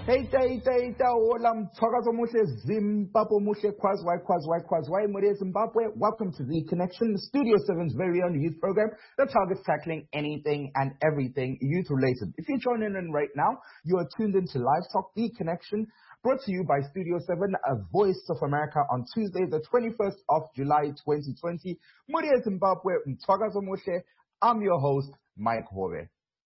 Hey, hola, mthakazo muhle, Zimbabwe muhle, kwazwai, Mure Zimbabwe. Welcome to The Connection, Studio 7's very own youth program that targets tackling anything and everything youth-related. If you're joining in right now, you are tuned into Live Talk, The Connection, brought to you by Studio 7, a Voice of America on Tuesday, the 21st of July, 2020. Mure Zimbabwe, mthakazo muhle. I'm your host, Mike Hove.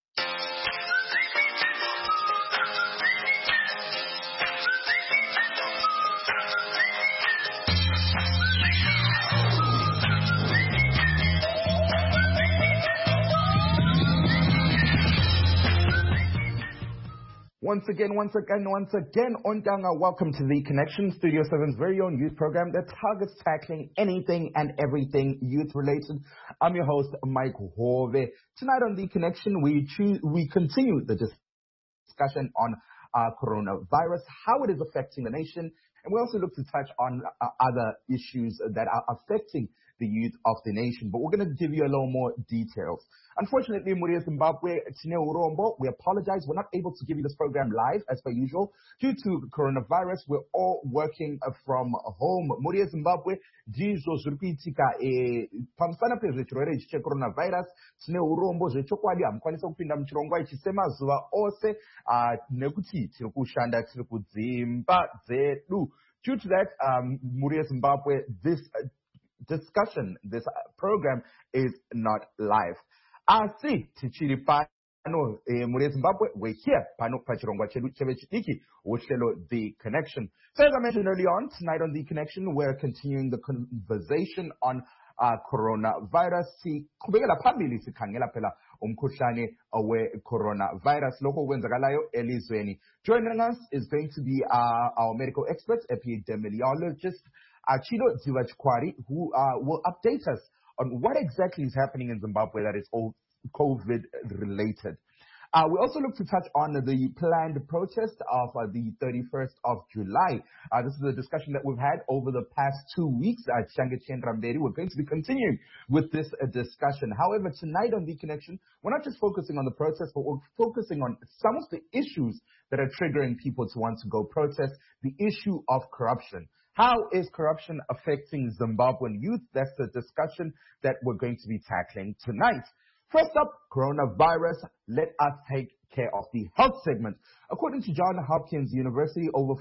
Once again, Ontanga, welcome to The Connection, Studio 7's very own youth program that targets tackling anything and everything youth-related. I'm your host, Mike Hove. Tonight on The Connection, we continue the discussion on coronavirus, how it is affecting the nation, and we also look to touch on other issues that are affecting the youth of the nation. But we're going to give you a little more details. Unfortunately, Mure Zimbabwe, Tine Urombo, we apologize. We're not able to give you this program live as per usual. Due to coronavirus, we're all working from home. Mure Zimbabwe, Jizo Zurpitika, Pamsana Pezrechuere, coronavirus, Tine Urombo, Zechokwadi, Amkwanisa Kupinda Mchirongwa, Chisema Zua Ose, Nekuti, Tirukushanda, Tirukuzimba, Zedu. Due to that, Mure Zimbabwe, this discussion, this program is not live. Asi tichiri pano Mure Zimbabwe, we're here pano pachirongwa chedu chevechitiki uhlelo The Connection. So as I mentioned early on, tonight on The Connection, we're continuing the conversation on coronavirus. Siqhubekela phambili sikhangela phela umkhuhlane we-coronavirus lokho kwenzakalayo elizweni. Joining us is going to be our medical expert, epidemiologist Chilo Dziwachkwari, who will update us on what exactly is happening in Zimbabwe that is all COVID related. We also look to touch on the planned protest of the 31st of July. This is a discussion that we've had over the past 2 weeks at Shange Chendramberi. We're going to be continuing with this discussion. However, tonight on The Connection, we're not just focusing on the protest, but we're focusing on some of the issues that are triggering people to want to go protest, the issue of corruption. How is corruption affecting Zimbabwean youth? That's the discussion that we're going to be tackling tonight. First up, coronavirus. Let us take care of the health segment. According to Johns Hopkins University, over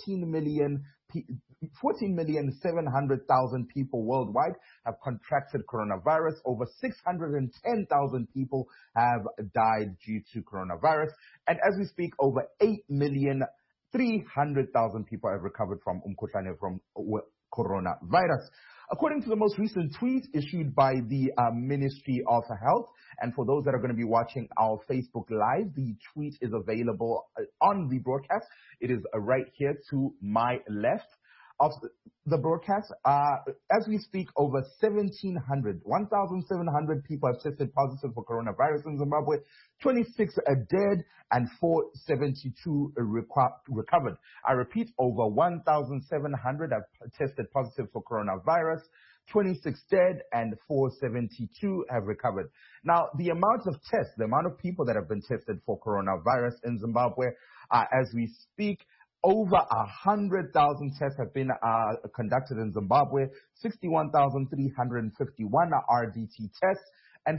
14,700,000 people worldwide have contracted coronavirus. Over 610,000 people have died due to coronavirus. And as we speak, over 8,300,000 people have recovered from umkhuhlane from coronavirus. According to the most recent tweet issued by the Ministry of Health, and for those that are going to be watching our Facebook Live, the tweet is available on the broadcast. It is right here to my left of the broadcast. As we speak, over 1,700 people have tested positive for coronavirus in Zimbabwe, 26 are dead, and 472 recovered. I repeat, over 1,700 have tested positive for coronavirus, 26 dead, and 472 have recovered. Now, the amount of tests, the amount of people that have been tested for coronavirus in Zimbabwe, as we speak, over 100,000 tests have been conducted in Zimbabwe, 61,351 are RDT tests, and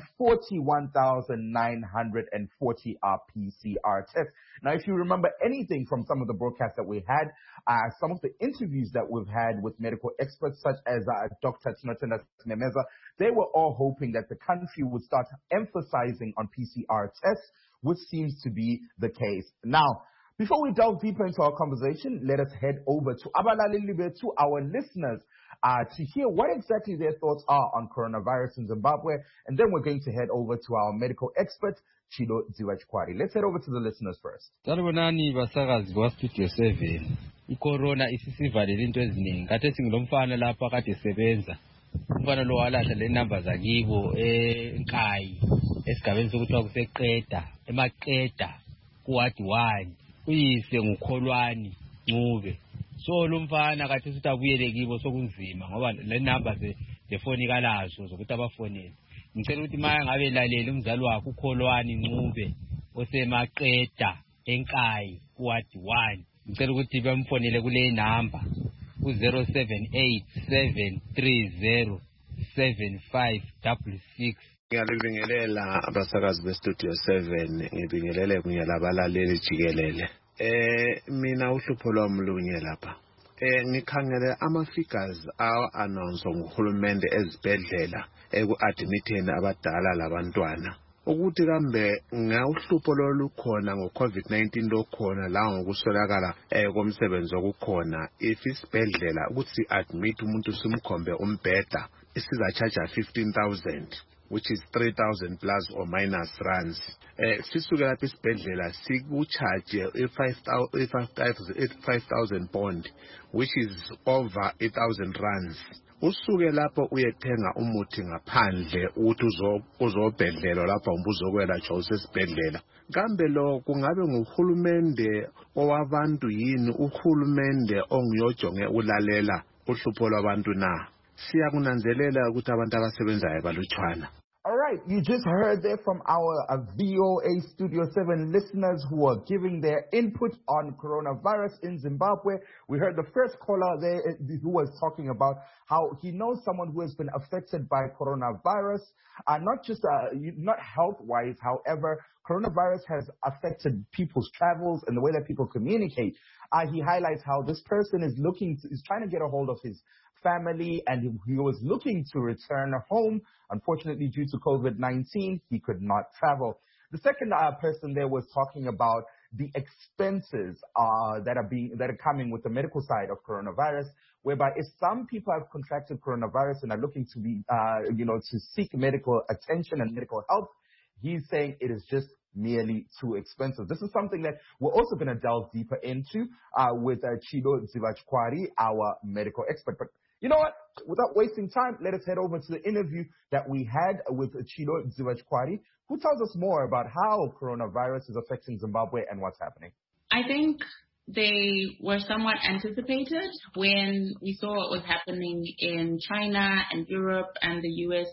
41,940 are PCR tests. Now, if you remember anything from some of the broadcasts that we had, some of the interviews that we've had with medical experts such as Dr. Tinotenda Memeza, they were all hoping that the country would start emphasizing on PCR tests, which seems to be the case. Now, before we delve deeper into our conversation, let us head over to Abalalilibe, to our listeners, to hear what exactly their thoughts are on coronavirus in Zimbabwe, and then we're going to head over to our medical expert, Chilo Dziwachkwari. Let's head over to the listeners first. Salibonani basakazi kwa Studio 7. Icorona isisivalele into eziningi. Kade singilomfana lapha kade sebenza. Umfana lo walahla le number zakibo eNkayi esigabeni sokuthiwa kuseqeda emaqeda kuwadi 1. Uyise ngukholwani Ncube. So lo mfana kade sithi abuyele kibo sokunzima ngoba le number zefoni kalazo zokuthi abafonele. Ngicela ukuthi manje ngabe lalela umzali wakhe ukholwani Ncube osemaqeda eNkayi ward 1. Ngicela ukuthi bamfonele kule number u-078 730 7566. Ngiyabingelela abasakazi bestudio 7, ngibingelele kunye labalaleli jikelele. Mina uhlupho lwami lunye lapha. Ngikhangele ama-figures announce nguhulumende ezibhedlela eku-admitheni abadala labantwana. Ukuthi kambe ngawuhlupho lolukhona ngo-COVID-19 lokhona la ngokuswelakala komsebenzi okukhona, if isibhedlela ukuthi admit umuntu simkhombe umbheda isizacharge 15,000, which is 3,000 plus or minus rands. Sisuke lapha isibhedlela sikucharge 5,000 bond, which is over 1,000 rands. Usuke lapho uyethenga umuthi ngaphandle ukuthi uzobhedlela lapha uzokwelatshwa usesibhedlela. Kambe lo kungabe nguhulumende owabantu yini, uhulumende ongiyojonge ulalela uhlupho lwabantu na? Siyakunanzelela ukuthi abantu abasebenzayo balutshwana. All right, you just heard there from our VOA Studio 7 listeners who are giving their input on coronavirus in Zimbabwe. We heard the first caller there who was talking about how he knows someone who has been affected by coronavirus, not just not health-wise. However, coronavirus has affected people's travels and the way that people communicate. He highlights how this person is trying to get a hold of his family, and he was looking to return home. Unfortunately, due to COVID-19, he could not travel. The second person there was talking about the expenses that are coming with the medical side of coronavirus, whereby if some people have contracted coronavirus and are looking to be, to seek medical attention and medical help, he's saying it is just merely too expensive. This is something that we're also going to delve deeper into with Chido Zivachkwari, our medical expert. But you know what? Without wasting time, let us head over to the interview that we had with Chido Zivachkwari, who tells us more about how coronavirus is affecting Zimbabwe and what's happening. I think they were somewhat anticipated when we saw what was happening in China and Europe and the US.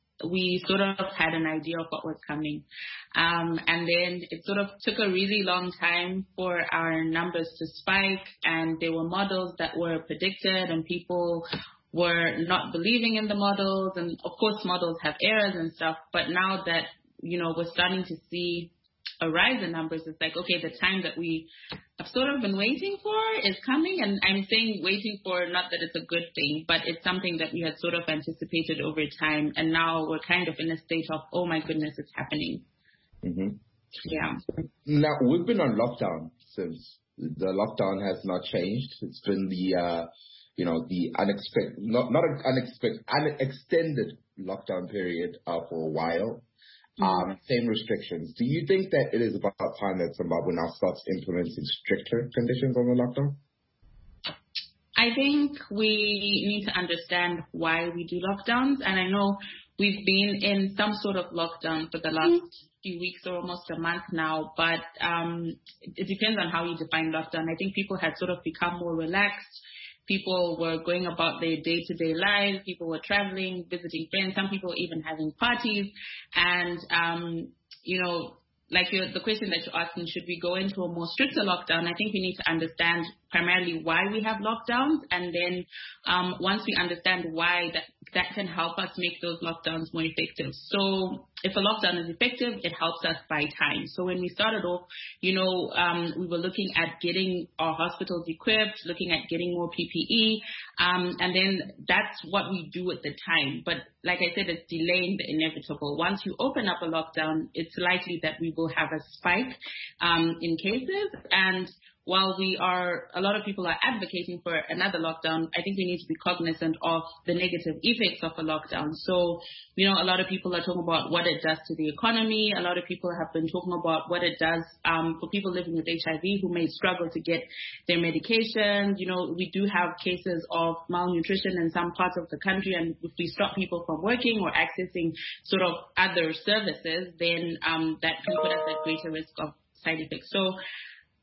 We sort of had an idea of what was coming. And then it sort of took a really long time for our numbers to spike, and there were models that were predicted and people were not believing in the models. And of course, models have errors and stuff. But now that, we're starting to see a rise in numbers, it's like, okay, the time that we have sort of been waiting for is coming. And I'm saying waiting for, not that it's a good thing, but it's something that we had sort of anticipated over time. And now we're kind of in a state of, oh my goodness, it's happening. Mm-hmm. Yeah. Now, we've been on lockdown since the lockdown has not changed. It's been the extended lockdown period for a while. Same restrictions. Do you think that it is about time that Zimbabwe now starts implementing stricter conditions on the lockdown? I think we need to understand why we do lockdowns. And I know we've been in some sort of lockdown for the last few weeks or almost a month now, but it depends on how you define lockdown. I think people had sort of become more relaxed. People were going about their day-to-day lives. People were traveling, visiting friends. Some people were even having parties. And, like the question that you're asking, should we go into a more stricter lockdown? I think we need to understand primarily why we have lockdowns. And then once we understand why, that can help us make those lockdowns more effective. So if a lockdown is effective, it helps us buy time. So when we started off, we were looking at getting our hospitals equipped, looking at getting more PPE, and then that's what we do at the time. But like I said, it's delaying the inevitable. Once you open up a lockdown, it's likely that we will have a spike in cases. And while a lot of people are advocating for another lockdown, I think we need to be cognizant of the negative effects of a lockdown. So, a lot of people are talking about what it does to the economy. A lot of people have been talking about what it does for people living with HIV who may struggle to get their medications. We do have cases of malnutrition in some parts of the country, and if we stop people from working or accessing sort of other services, then that can put us at greater risk of side effects. So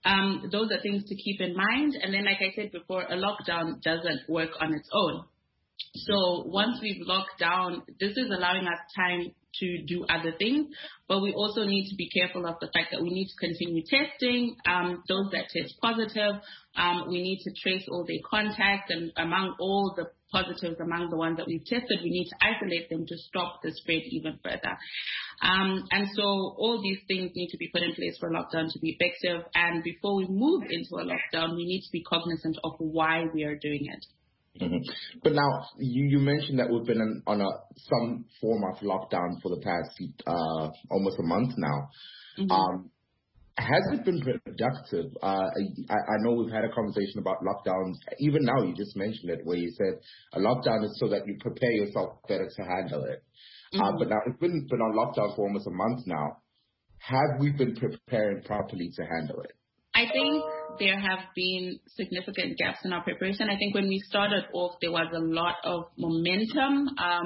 those are things to keep in mind. And then, like I said before, a lockdown doesn't work on its own. So once we've locked down, this is allowing us time to do other things, but we also need to be careful of the fact that we need to continue testing those that test positive. We need to trace all their contacts, and among all the positives, among the ones that we've tested, we need to isolate them to stop the spread even further. And so all these things need to be put in place for a lockdown to be effective. And before we move into a lockdown, we need to be cognizant of why we are doing it. Mm-hmm. But now, you mentioned that we've been on some form of lockdown for the past almost a month now. Mm-hmm. Has it been productive? I know we've had a conversation about lockdowns. Even now, you just mentioned it, where you said a lockdown is so that you prepare yourself better to handle it. Mm-hmm. But now it's been on lockdown for almost a month now. Have we been preparing properly to handle it? I think there have been significant gaps in our preparation. I think when we started off, there was a lot of momentum.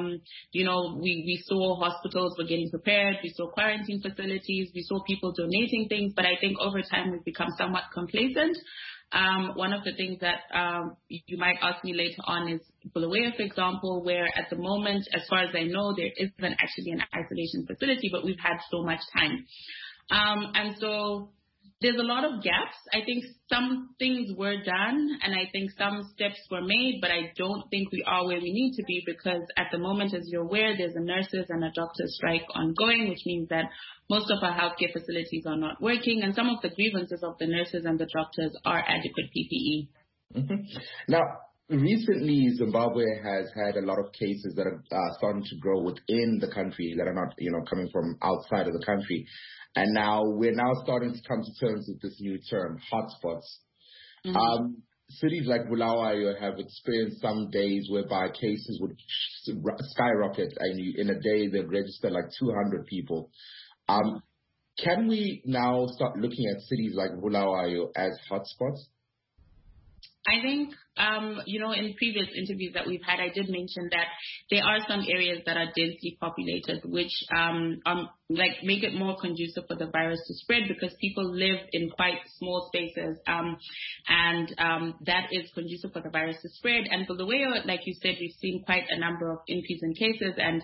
We saw hospitals were getting prepared. We saw quarantine facilities. We saw people donating things. But I think over time, we've become somewhat complacent. One of the things that you might ask me later on is Bulawayo, for example, where at the moment, as far as I know, there isn't actually an isolation facility, but we've had so much time. And so there's a lot of gaps. I think some things were done and I think some steps were made, but I don't think we are where we need to be, because at the moment, as you're aware, there's a nurses and a doctors strike ongoing, which means that most of our healthcare facilities are not working, and some of the grievances of the nurses and the doctors are adequate PPE. Mm-hmm. Now, recently, Zimbabwe has had a lot of cases that are starting to grow within the country that are not, coming from outside of the country. And now we're starting to come to terms with this new term, hotspots. Mm-hmm. Cities like Bulawayo have experienced some days whereby cases would skyrocket, and in a day they'd register like 200 people. Can we now start looking at cities like Bulawayo as hotspots? I think, in previous interviews that we've had, I did mention that there are some areas that are densely populated, which make it more conducive for the virus to spread, because people live in quite small spaces, and that is conducive for the virus to spread. And Bulawayo, like you said, we've seen quite a number of increase in cases. And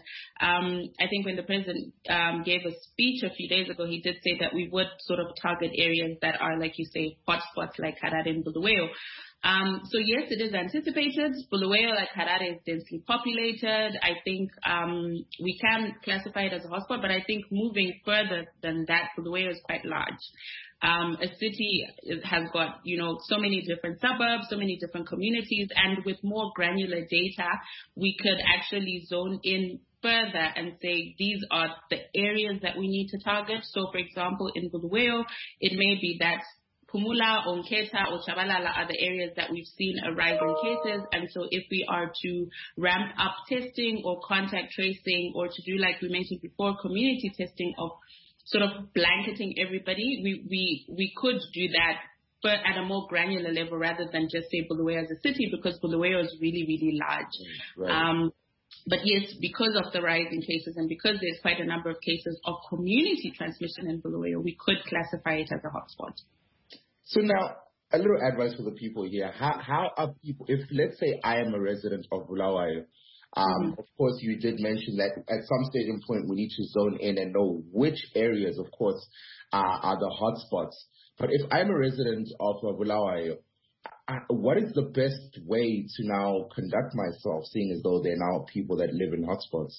I think when the president gave a speech a few days ago, he did say that we would sort of target areas that are, like you say, hotspots like Harare and Bulawayo. So yes, it is anticipated. Bulawayo, like Harare, is densely populated. I think we can classify it as a hotspot, but I think moving further than that, Bulawayo is quite large. A city has got, so many different suburbs, so many different communities, and with more granular data, we could actually zone in further and say these are the areas that we need to target. So, for example, in Bulawayo, it may be that Pumula, Onketa, or Chabalala are the areas that we've seen a rise in cases. And so if we are to ramp up testing or contact tracing, or to do, like we mentioned before, community testing of sort of blanketing everybody, we could do that, but at a more granular level rather than just say Bulawayo as a city, because Bulawayo is really, really large. Right. But yes, because of the rise in cases and because there's quite a number of cases of community transmission in Bulawayo, we could classify it as a hotspot. So now, a little advice for the people here. How are people, if let's say I am a resident of Bulawayo, of course you did mention that at some stage and point we need to zone in and know which areas, of course, are the hotspots. But if I'm a resident of Bulawayo, what is the best way to now conduct myself, seeing as though there are now people that live in hotspots?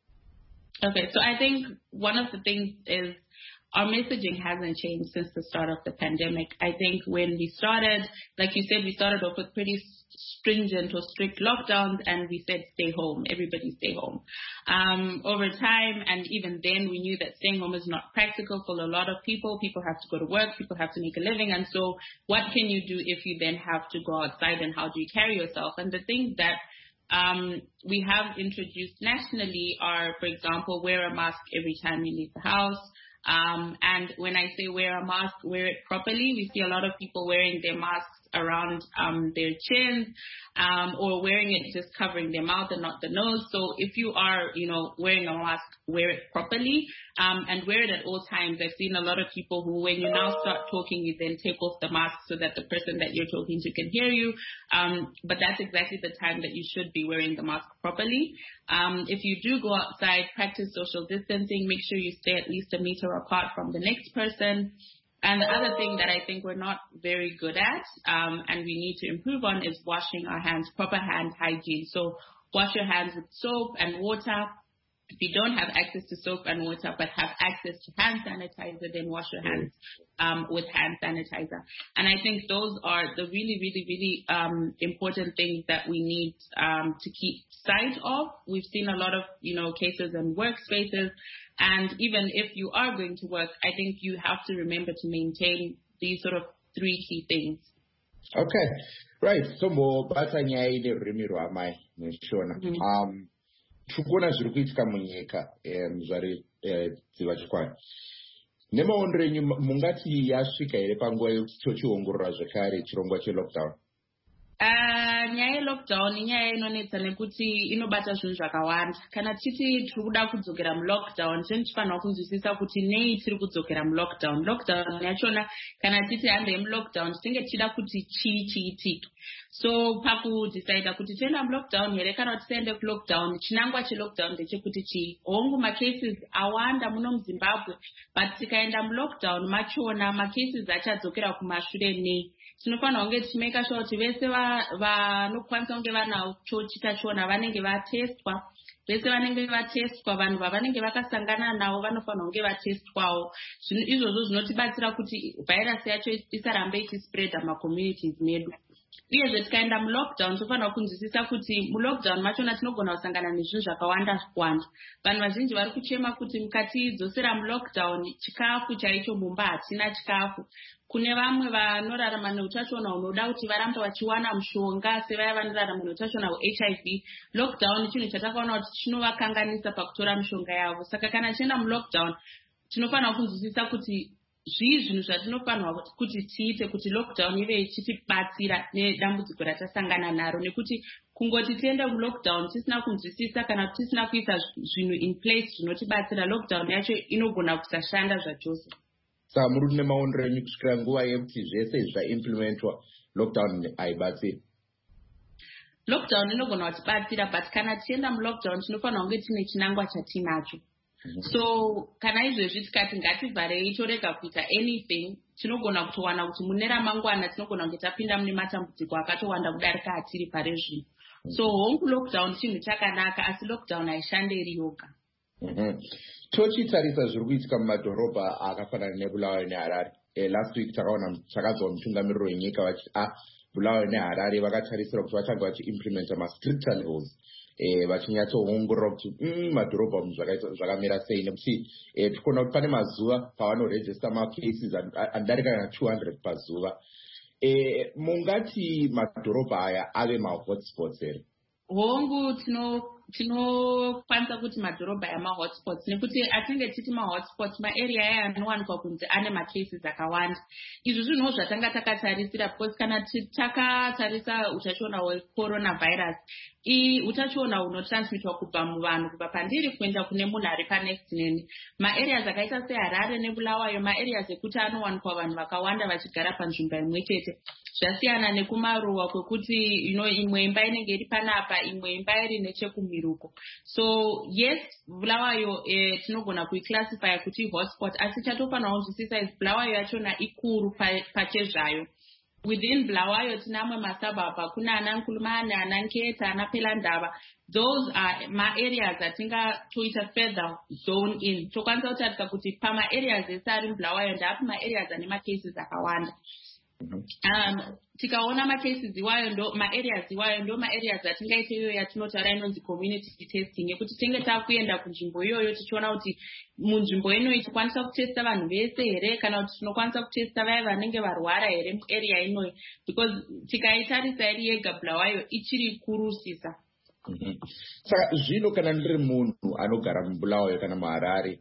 Okay, so I think one of the things is our messaging hasn't changed since the start of the pandemic. I think when we started, like you said, we started off with pretty stringent or strict lockdowns, and we said, stay home, everybody stay home. Over time, and even then, we knew that staying home is not practical for a lot of people. People have to go to work, people have to make a living, and so what can you do if you then have to go outside, and how do you carry yourself? And the things that we have introduced nationally are, for example, wear a mask every time you leave the house. And when I say wear a mask, wear it properly. We see a lot of people wearing their masks around their chins, or wearing it just covering their mouth and not the nose. So if you are, wearing a mask, wear it properly, and wear it at all times. I've seen a lot of people who, when you now start talking, you then take off the mask so that the person that you're talking to can hear you. But that's exactly the time that you should be wearing the mask properly. If you do go outside, practice social distancing. Make sure you stay at least 1 meter apart from the next person. And the other thing that I think we're not very good at, and we need to improve on, is washing our hands, proper hand hygiene. So wash your hands with soap and water. If you don't have access to soap and water but have access to hand sanitizer, then wash your hands with hand sanitizer. And I think those are the really, really, really important things that we need to keep sight of. We've seen a lot of, cases in workspaces. And even if you are going to work, I think you have to remember to maintain these sort of 3 key things. Okay, right. So more batanyai de Remiro Amai Nishona. Tukuna zviri kuitika munyika muzvari dziva chikwani. Nemaondero enyu mungati yasvika here panguva yokuti tochiongorora zvekare chirongwa chelockdown? Nyaya yelockdown inyaya inonetsa nekuti inobata zvinhu zvakawanda. Kana tiri kuda kudzokera mulockdown, tinofanira kunzwisisa kuti nei tiri kudzokera mulockdown. Lockdown yachona kana titi hande yemulockdown tinenge tichida kuti chiitike. So pakudecida kuti toenda mulockdown here kana kuti tiende kulockdown, chinangwa chelockdown ndechekuti hongu macases awanda muno muZimbabwe, but tikaenda mulockdown machona macases achadzokera kumashure nei. Tinofanira kunge tichimeka sure kuti vese vanokwanisa kunge vanacho chitachiona vanenge vatestwa. Vese vanenge vatestwa, vanhu vavanenge vakasangana navo vanofanira kunge vatestwawo. Izvozvo zvinotibatsira kuti virus yacho isarambe ichispreada macommunities medu. Uyezve tikaenda mulockdown tofanira kunzwisisa kuti mulockdown machona tinogona kusangana nezvinhu zvakawanda wanda. Vanhu vazhinji vari kuchema kuti mukatidzosera mulockdown chikafu chaicho mumba hatina chikafu. Kune vamwe vanorarama neutachiona hunoda kuti varamba vachiwana mushonga sevaya vanorarama neutachiona hweHIV. Lockdown chinhu chatakaona kuti chinovakanganisa pakutora mishonga yavo. Saka kana tienda mulockdown tinofanira kunzwisisa kuti zvinhu zvatinofanira kuti tiite kuti lockdown ive ichitibatsira nedambudziko ratasangana naro, nekuti kungoti tiende mulockdown tisina kunzwisisa kana tisina kuisa zvinhu in place zvinotibatsira, lockdown yacho inogona kusashanda zvachose. Saka muri nemaondero enyu kusvikira nguva yekuti zvese zvaimplementwa lockdown haibatsiri? Lockdown inogona kutibatsira, but kana tienda mulockdown tinofanira kunge tine chinangwa chatinacho. So kana izvezvi tikati ngativharei torega kuita anything, tinogona kutowana kuti mune ramangwana tinogona kunge tapinda mune matambudziko akatowanda kudarika atiri pare zvino. So hongu lockdown chinhu chakanaka, asi lockdown haishande iri yoga. Tochitarisa zviri kuitika mumadhorobha akafanana neBulawayo neHarare. Last week takazwa mutungamiriro wenyika vachiti Bulawayo neHarare vakatarisira kuti vachange vachiimplementa ma-stricter levels. Vachinyatsoongorora kuti madhorobha zvakamira sei, nekuti tikuona kuti pane mazuva pavanorejista macases anodarika kana 200 pazuva. Mungati madhorobha aya ave mahotspots here? Hongu tinokwanisa kuti madhorobha yamahotspots, nekuti atinge titi mahotspots maarea aya anowanikwa kunzi ane macases akawanda. Izvi zvinhu zvatanga takatarisira, because kana takatarisa utachiona hwecoronavirus, utachiona hunotransmitwa kubva muvanhu kubva pandiri kuenda kune munhu ari panext neni. Maareas akaita seHarare neBulawayo maareas ekuti anowanikwa vanhu vakawanda vachigara panzvimbo imwe chete. Zvasiyana nekumaruwa kwekuti imwe imba inenge iri panapa, imwe imba iri nechekumiruko. So yes, Bulawayo tinogona kuiclassify kuti hotspot, asi chatofanira kunzwisisa Bulawayo yachona ikuru pachezvayo. Within Bulawayo tinamwe masababa, kuna Anankulumane, Ananketa, Anapelandaba. Those are areas atingatoita further zone in. Tokwanisa kutarisa kuti pama areas esari Bulawayo ndapo areas ane macases akawanda. Tikaona macases iwayo ndo maareas iwayo ndo maareas atingaite iyo yatinotaura inonzi community testing, yekuti tinge takuenda kunzvimbo iyoyo tichiona kuti munzvimbo inoyi tikwanisa kutesta vanhu vese here kana kuti tinokwanisa kutesta vaya vanenge varwara here muarea inoyi, because tikaitarisa iri yega Bulawayo ichiri kurusisa. Saka zvino kana ndiri munhu anogara muBulawayo kana muHarare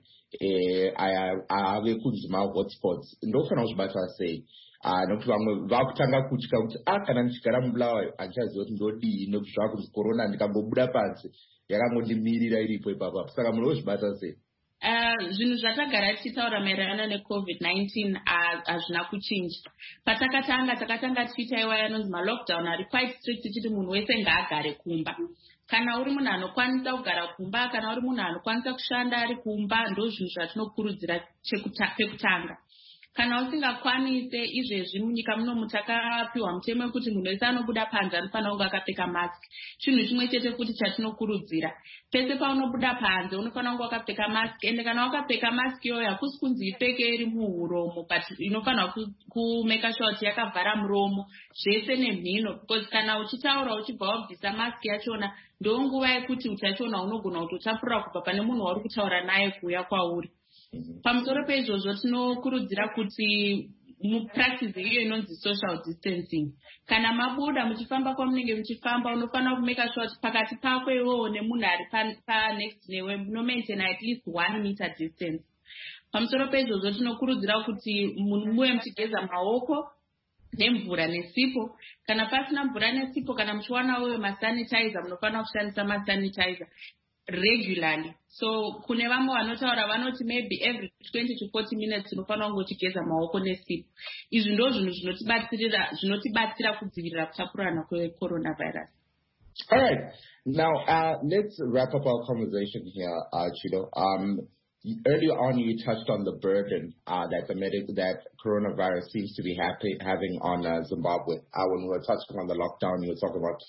ave kunzi mahotspots ndofanira kuzvibata sei? Nokuti vamwe vakutanga kutya kuti kana ndichigara muBulawayo handichazivi kuti ndodii nokuti zvakunzi corona ndikangobuda pansi yakangondimirira iripo ipapo. Saka munozvibata sei? Zvinhu zvatagara tichitaura maererano neCovid-19 hazvina kuchinja. Takatanga tichiita iwa yanonzi malockdown ari quite strict tichiti munhu wese ngaagare kumba. Kana uri munhu anokwanisa kugara kumba, kana uri munhu anokwanisa kushanda ari kumba, ndo zvinhu zvatinokurudzira pekutanga. Kana usingakwanise izvezvi munyika munomu takapiwa mutemo wekuti munhu wese anobuda panze anofanira kunge akapfeka mask. Chinhu chimwe chete futi chatinokurudzira. Pese paunobuda panze unofanira kunge wakapfeka mask. Ende kana wakapfeka mask iyoyo hakusi kunzi ipfeke iri muhuromo, but inofanira kumeka sure kuti yakavhara muromo zvese nemhino, because kana uchitaura uchibva wabvisa mask yachona ndonguva yekuti utachiona hunogona kutotapurira kubva pane munhu wauri kutaura naye kuuya kwauri. Pamusoro peizvozvo tinokurudzira kuti mupractice iyo inonzi social distancing. Kana mabuda muchifamba kwamunenge muchifamba unofanira kumeka sure kuti pakati pako iwewo nemunhu ari next newe munomaintain at least 1 meter distance. Pamusoro peizvozvo tinokurudzira kuti muwe muchigeza maoko nemvura nesipo. Kana pasina mvura nesipo, kana muchiwana uye masanitizer munofanira kushandisa masanitizer regularly. So kune vamwe vanotaura vanoti maybe every 20 to 40 minutes unofanira kunge uchigeza maoko nesipo. Izvi ndo zvinhu zvinotibatsira kudzivirira kutapurirana kwecoronavirus. All right. Now, let's wrap up our conversation here, Chido. Earlier on, you touched on the burden that coronavirus seems to be having on Zimbabwe. When we were touching on the lockdown, you were talking about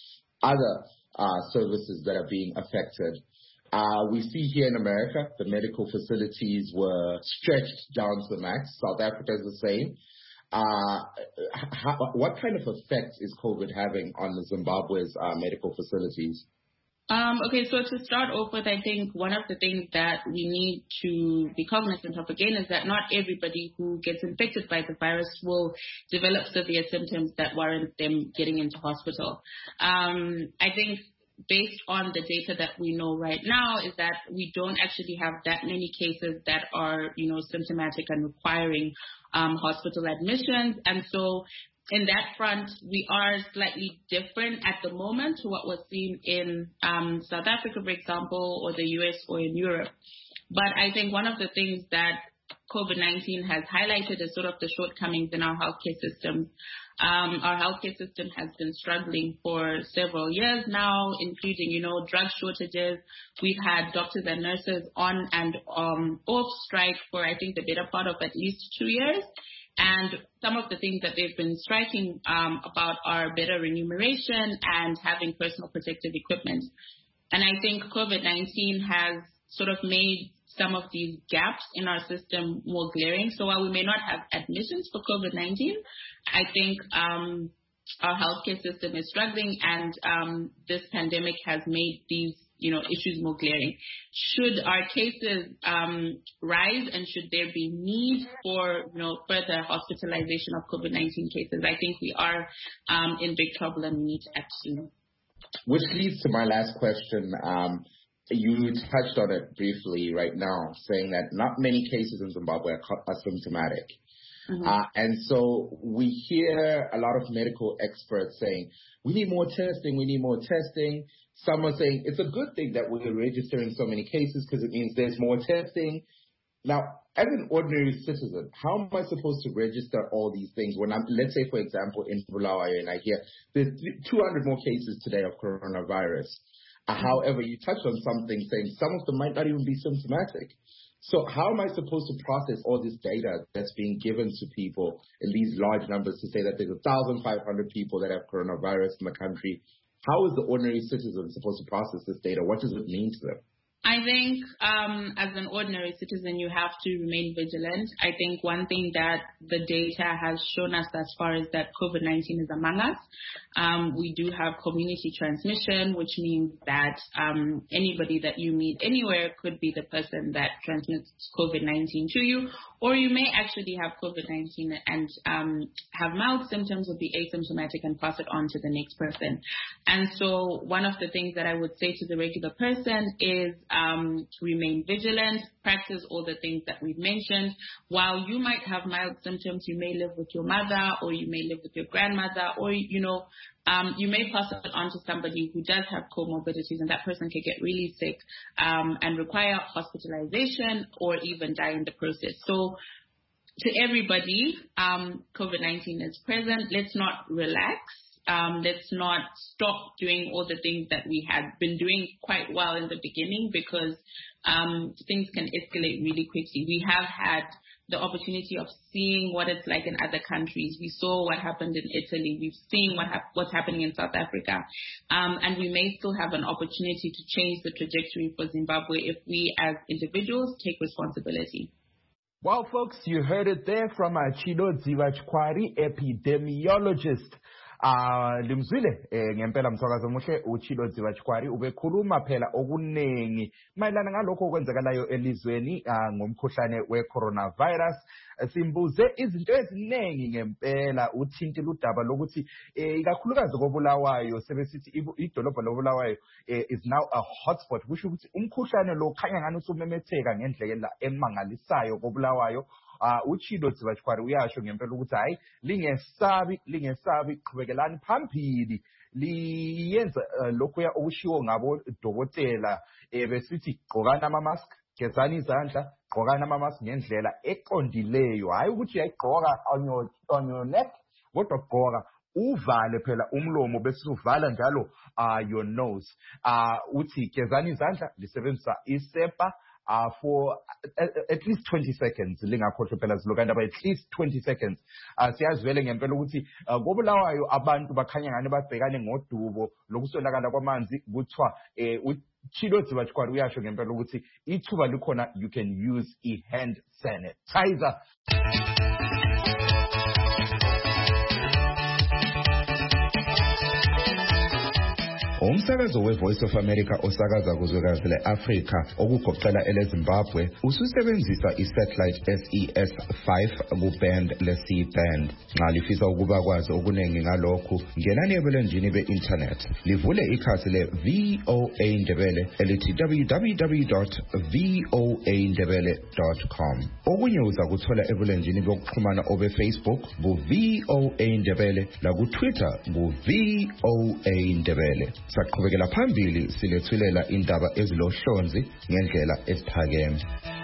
other services that are being affected. We see here in America, the medical facilities were stretched down to the max. South Africa is the same. What kind of effect is COVID having on Zimbabwe's medical facilities? Okay, so to start off with, I think one of the things that we need to be cognizant of again is that not everybody who gets infected by the virus will develop severe symptoms that warrant them getting into hospital. I think based on the data that we know right now is that we don't actually have that many cases that are, symptomatic and requiring hospital admissions. And so in that front, we are slightly different at the moment to what was seen in South Africa, for example, or the US or in Europe. But I think one of the things that COVID-19 has highlighted is sort of the shortcomings in our healthcare system. Our healthcare system has been struggling for several years now, including, drug shortages. We've had doctors and nurses on and off strike for, I think, the better part of at least 2 years. And some of the things that they've been striking about are better remuneration and having personal protective equipment. And I think COVID-19 has sort of made some of these gaps in our system more glaring. So while we may not have admissions for COVID-19, I think our healthcare system is struggling, and this pandemic has made these issues more glaring. Should our cases rise, and should there be need for further hospitalization of COVID-19 cases, I think we are in big trouble and we need to act soon. Which leads to my last question. You touched on it briefly right now, saying that not many cases in Zimbabwe are symptomatic. Mm-hmm. And so we hear a lot of medical experts saying, we need more testing, we need more testing. Some are saying it's a good thing that we're registering so many cases because it means there's more testing. Now, as an ordinary citizen, how am I supposed to register all these things when let's say, for example, in Bulawayo, and I hear there's 200 more cases today of coronavirus. However, you touched on something saying some of them might not even be symptomatic. So how am I supposed to process all this data that's being given to people in these large numbers to say that there's 1,500 people that have coronavirus in the country? How is the ordinary citizen supposed to process this data? What does it mean to them? I think as an ordinary citizen, you have to remain vigilant. I think one thing that the data has shown us thus far is that COVID-19 is among us. We do have community transmission, which means that anybody that you meet anywhere could be the person that transmits COVID-19 to you, or you may actually have COVID-19 and have mild symptoms or be asymptomatic and pass it on to the next person. And so one of the things that I would say to the regular person is remain vigilant, practice all the things that we've mentioned. While you might have mild symptoms, you may live with your mother, or you may live with your grandmother, or, you may pass it on to somebody who does have comorbidities, and that person can get really sick and require hospitalization or even die in the process. So to everybody, COVID-19 is present. Let's not relax. Let's not stop doing all the things that we had been doing quite well in the beginning, because things can escalate really quickly. We have had the opportunity of seeing what it's like in other countries. We saw what happened in Italy. We've seen what's happening in South Africa. And we may still have an opportunity to change the trajectory for Zimbabwe if we as individuals take responsibility. Well, folks, you heard it there from Chidodziwa Chikwari, epidemiologist. Limzwile ngempela mthwakazi omuhle uChidodziwa Chikwari ubekhuluma phela okuningi mayelana ngalokho okwenzakalayo elizweni ngomkhuhlane we-coronavirus. Simbuze izinto eziningi ngempela, uthintile udaba lokuthi ikakhulukazi koBulawayo sebesithi idolobha loBulawayo is now a hotspot, kusho ukuthi umkhuhlane lo khanya ngani usumemetheka ngendlela emangalisayo koBulawayo. uChidodziwa Chikwari uyasho ngempela ukuthi hayi lingesabi qhubelani phambili liyenza lokho okushiwo ngabo dokotela besithi gqokana ama mask, gezani izandla, gqokana ama mask ngendlela eqondileyo, hayi ukuthi uyayigqoka on your neck kodwa gqoka uvale phela umlomo bese uvala njalo your nose. Uthi gezani izandla, lisebenzisa isepa for at least 20 seconds, lingakhohlwa phela zilokanda by at least 20 seconds. Siyazivele ngempela ukuthi koBulawayo abantu bakhanya ngani babhekane ngodubo lokusonakala kwamanzi kuthiwa uChidodziwa Chikwari uyasho ngempela ukuthi ithuba likhona, you can use hand sanitizer. Umsakazo we-Voice of America osakaza kuzwekazi le-Afrika okugoqela ele-Zimbabwe ususebenzisa i-satellite SES-5 ku-band le-C-band. Nxa lifisa ukuba kwazi okuningi ngalokhu, ngenani ebulenjini be-internet, livule ikhasi le-VOA Ndebele elithi www.voandebele.com. Okunye uza kuthola ebulenjini bokuxhumana obe-Facebook bu-VOA Ndebele, laku-Twitter bu-VOA Ndebele. Saqhubekela phambili silethulela indaba ezilohlonzi ngendlela esiphakeme.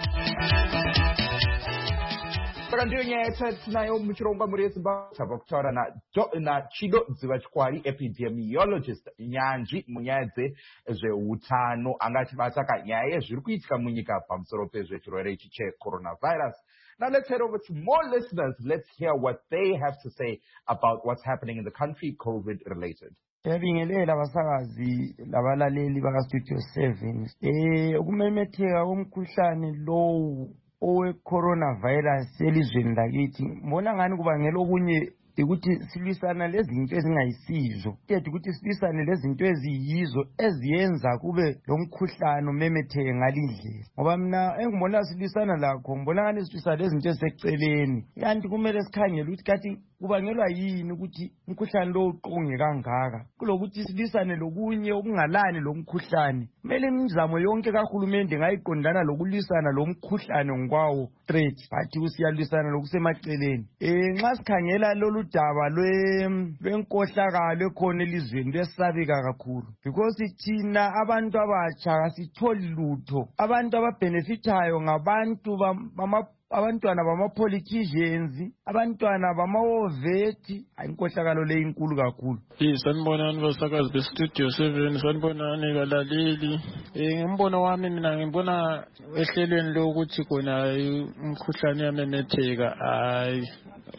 Kanti nyetha nayo umchiromba muri Zimbabwe Dr. na Chidodziwa Chikwari, epidemiologist Nyanji Munyadze zveutano angati bataka nyaya zviri kuitika munyika pamusoro pezvechirwere ichi che-coronavirus. Now let's head over to more listeners. Let's hear what they have to say about what's happening in the country COVID related. Ngiyabingelela abasakazi labalaleli baka Studio 7. Ukumemetheka komkhuhlane lowu owe-coronavirus elizweni lakithi mbona ngani kubangela okunye ukuthi silwisana lezinto ezingayisizo, ukuthi silwisane lezinto eziyizo eziyenza kube lomkhuhlane umemetheke ngalindlela. Ngoba mina engibona silwisana lakho ngibona ngani silwisana lezinto eziseceleni, kanti kumele sikhangele ukuthi kathi kubangelwa yini ukuthi umkhuhlane lo uqonge kangaka, kulokuthi silwisane lokunye okungalani lo mkhuhlane. Kumele imizamo yonke kahulumende ngayiqondana lokulwisana lo mkhuhlane ngwawo threat, bathi usiyalwisana lokusemaceleni. Nxa sikhangela lolu daba lwenkohlakalo ekhona elizweni lwesabeka kakhulu, because thina abantu abatsha asitholi lutho. Abantu ababenefitayo ngabantu abantwana bama-politicians, abantwana bama-oveti. Inkohlakalo le inkulu kakhulu. Sanibonani basakazi bestudio 7, sanibonani balaleli. Ngimbono wami mina ngibona ehlelweni lokuthi khona umkhuhlane yamemetheka, hayi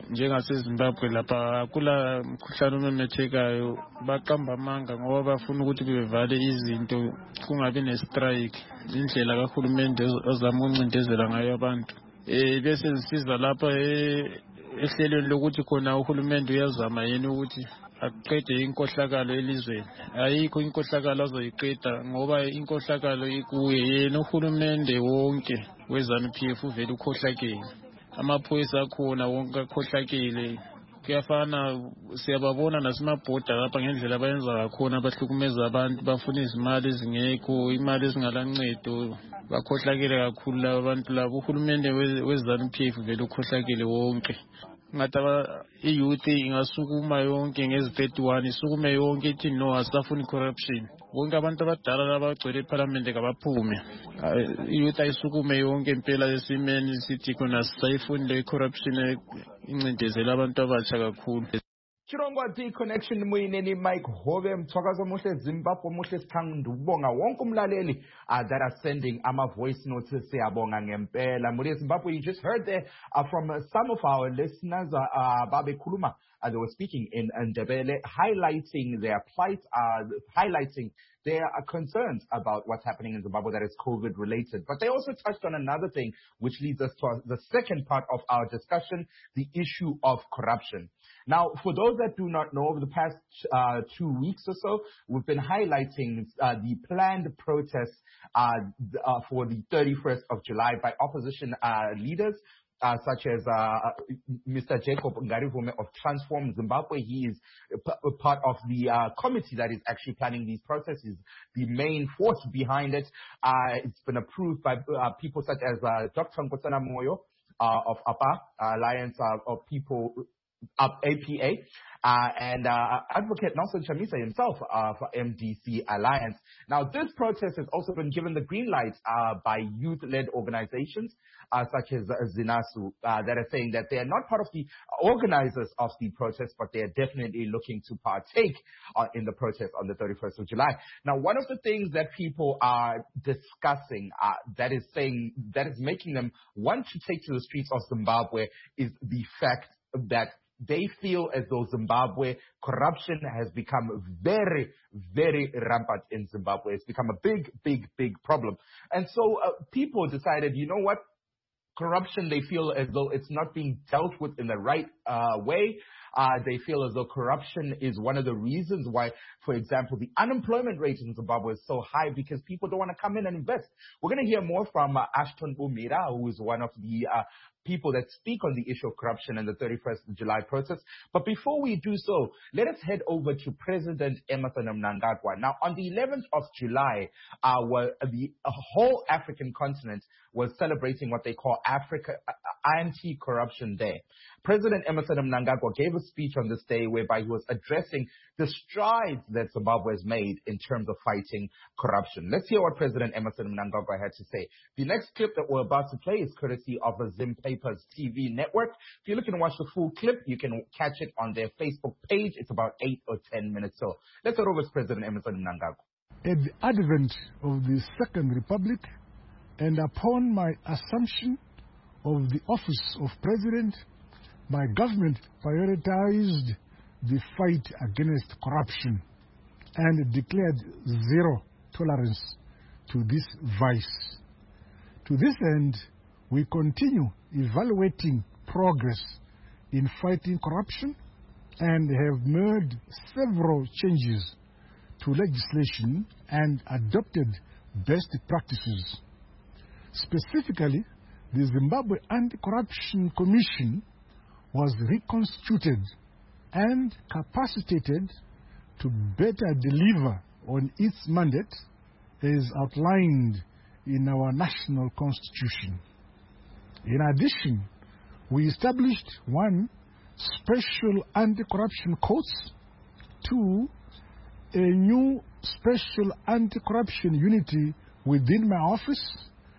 njengaseZimbabwe lapha kula mkhuhlane omemethekayo baqamba amanga ngoba bafuna ukuthi bevale izinto kungabi ne-strike indlela kahulumende ozama ukuncindezela ngayo abantu bese zisiza lapha ehlelweni lokuthi khona uhulumende uyazama yena ukuthi aqede inkohlakalo elizweni. Ayikho inkohlakalo azoyiqeda ngoba inkohlakalo ikuye yena uhulumende wonke we-ZANU-PF uvele ukhohlakele. Amaphoyisa akhona wonke akhohlakele. Kuyafana siyababona nasemabhoda lapha ngendlela abayenza ngakhona bahlukumeza abantu bafuna izimali ezingekho imali ezingalancedo bakhohlakele kakhulu laba bantu labo. Uhulumende we-ZANU-PF vele ukhohlakele wonke. Ngathi i-youth ingasukuma yonke ngezi-31 isukume yonke ithi no asafuni corruption. Bonke abantu abadala labagcwele eParliament kabaphume. I-youth ayisukume yonke impela esimeni sithi khona sayifuni le corruption incindezela abantu abatsha kakhulu. Chirongwa Connection Muyineni Mike Hove Mthwakazi Omuhle Zimbabwe Omuhle Sithanda ukubonga wonke umlaleli that are sending voice notes siyabonga ngempela. Muri Zimbabwe, you just heard there from some of our listeners babe khuluma they were speaking in Ndebele, highlighting their plight, highlighting their concerns about what's happening in Zimbabwe that is COVID related. But they also touched on another thing which leads us to the second part of our discussion, the issue of corruption. Now, for those that do not know, over the past 2 weeks or so, we've been highlighting the planned protests for the 31st of July by opposition leaders, such as Mr. Jacob Ngarivume of Transform Zimbabwe. He is part of the committee that is actually planning these protests. He's the main force behind it. It's been approved by people such as Dr. Nkosana Moyo of APA, Alliance of People, APA, and Advocate Nelson Chamisa himself for MDC Alliance. Now, this protest has also been given the green light by youth-led organizations such as Zinasu that are saying that they are not part of the organizers of the protest, but they are definitely looking to partake in the protest on the 31st of July. Now, one of the things that people are discussing that is making them want to take to the streets of Zimbabwe is the fact that they feel as though Zimbabwe corruption has become very, very rampant in Zimbabwe. It's become a big, big, big problem. And so people decided, you know what? Corruption, they feel as though it's not being dealt with in the right way. They feel as though corruption is one of the reasons why, for example, the unemployment rate in Zimbabwe is so high because people don't want to come in and invest. We're going to hear more from Ashton Bumira, who is one of the people that speak on the issue of corruption in the 31st of July protest. But before we do so, let us head over to President Emmerson Mnangagwa. Now, on the 11th of July, the whole African continent was celebrating what they call Africa Anti-Corruption Day. President Emmerson Mnangagwa gave a speech on this day whereby he was addressing the strides that Zimbabwe has made in terms of fighting corruption. Let's hear what President Emmerson Mnangagwa had to say. The next clip that we're about to play is courtesy of the Zim Papers TV network. If you're looking to watch the full clip, you can catch it on their Facebook page. It's about 8 or 10 minutes. So let's head over to President Emmerson Mnangagwa. At the advent of the Second Republic and upon my assumption of the office of President, my government prioritized the fight against corruption and declared zero tolerance to this vice. To this end, we continue evaluating progress in fighting corruption and have made several changes to legislation and adopted best practices. Specifically, the Zimbabwe Anti-Corruption Commission was reconstituted and capacitated to better deliver on its mandate as outlined in our national constitution. In addition, we established 1, special anti-corruption courts, 2, a new special anti-corruption unity within my office,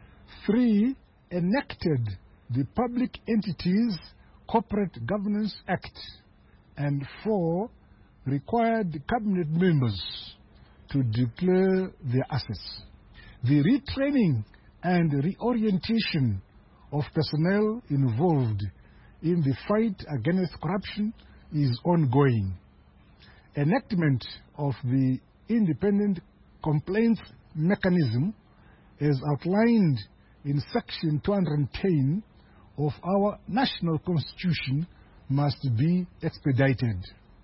3, enacted the Public Entities Corporate Governance Act, and 4, required cabinet members to declare their assets. The retraining and reorientation of personnel involved in the fight against corruption is ongoing. Enactment of the independent complaints mechanism as outlined in Section 210 of our national constitution must be expedited.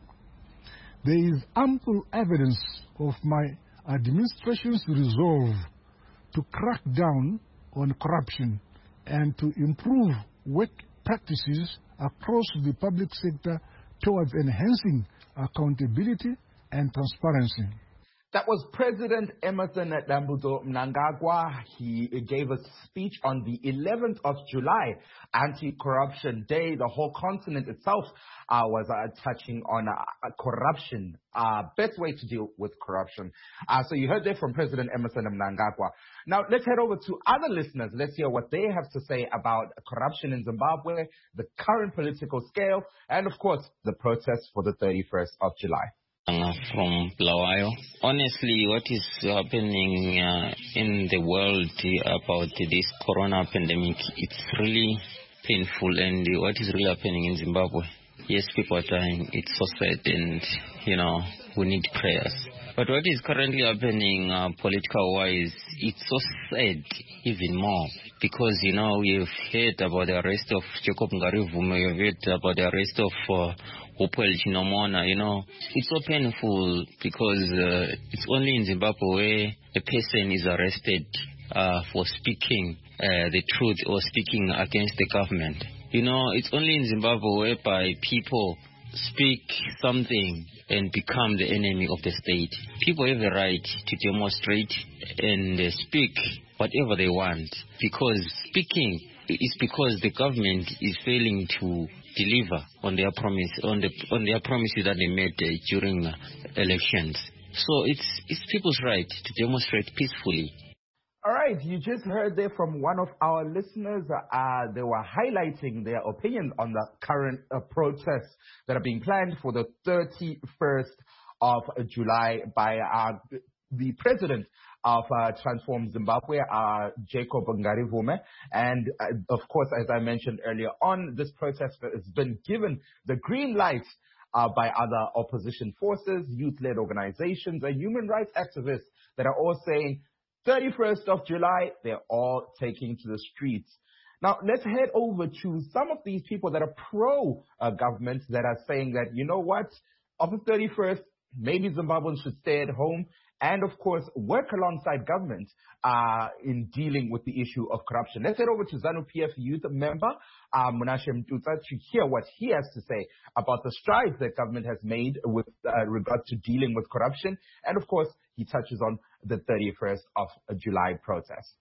There is ample evidence of my administration's resolve to crack down on corruption and to improve work practices across the public sector towards enhancing accountability and transparency. That was President Emmerson Dambudzo Mnangagwa. He gave a speech on the 11th of July, Anti-Corruption Day. The whole continent itself was touching on corruption, best way to deal with corruption. So you heard that from President Emmerson Mnangagwa. Now let's head over to other listeners. Let's hear what they have to say about corruption in Zimbabwe, the current political scale, and of course, the protests for the 31st of July. From Bulawayo. Honestly, what is happening in the world about this corona pandemic, it's really painful. And what is really happening in Zimbabwe, yes, people are dying. It's so sad, and, we need prayers. But what is currently happening political-wise, it's so sad even more. Because, we've heard about the arrest of Jacob Ngarivume, we've heard about the arrest of Hopewell Chinomona, It's so painful because it's only in Zimbabwe where a person is arrested for speaking the truth or speaking against the government. It's only in Zimbabwe whereby people speak something and become the enemy of the state. People have the right to demonstrate and speak whatever they want, because speaking is because the government is failing to deliver on their promise, on their promises that they made during elections. So it's people's right to demonstrate peacefully. All right, you just heard there from one of our listeners. They were highlighting their opinion on the current protests that are being planned for the 31st of July by the president of Transform Zimbabwe, Jacob Ngarivume. And of course, as I mentioned earlier on, this protest has been given the green light by other opposition forces, youth-led organizations, and human rights activists that are all saying 31st of July, they're all taking to the streets. Now, let's head over to some of these people that are pro-government that are saying that, you know what, on the 31st, maybe Zimbabweans should stay at home and, of course, work alongside government in dealing with the issue of corruption. Let's head over to ZANU-PF youth member, Munashe Mtuta, to hear what he has to say about the strides that government has made with regard to dealing with corruption. And, of course, he touches on the 31st of July protest.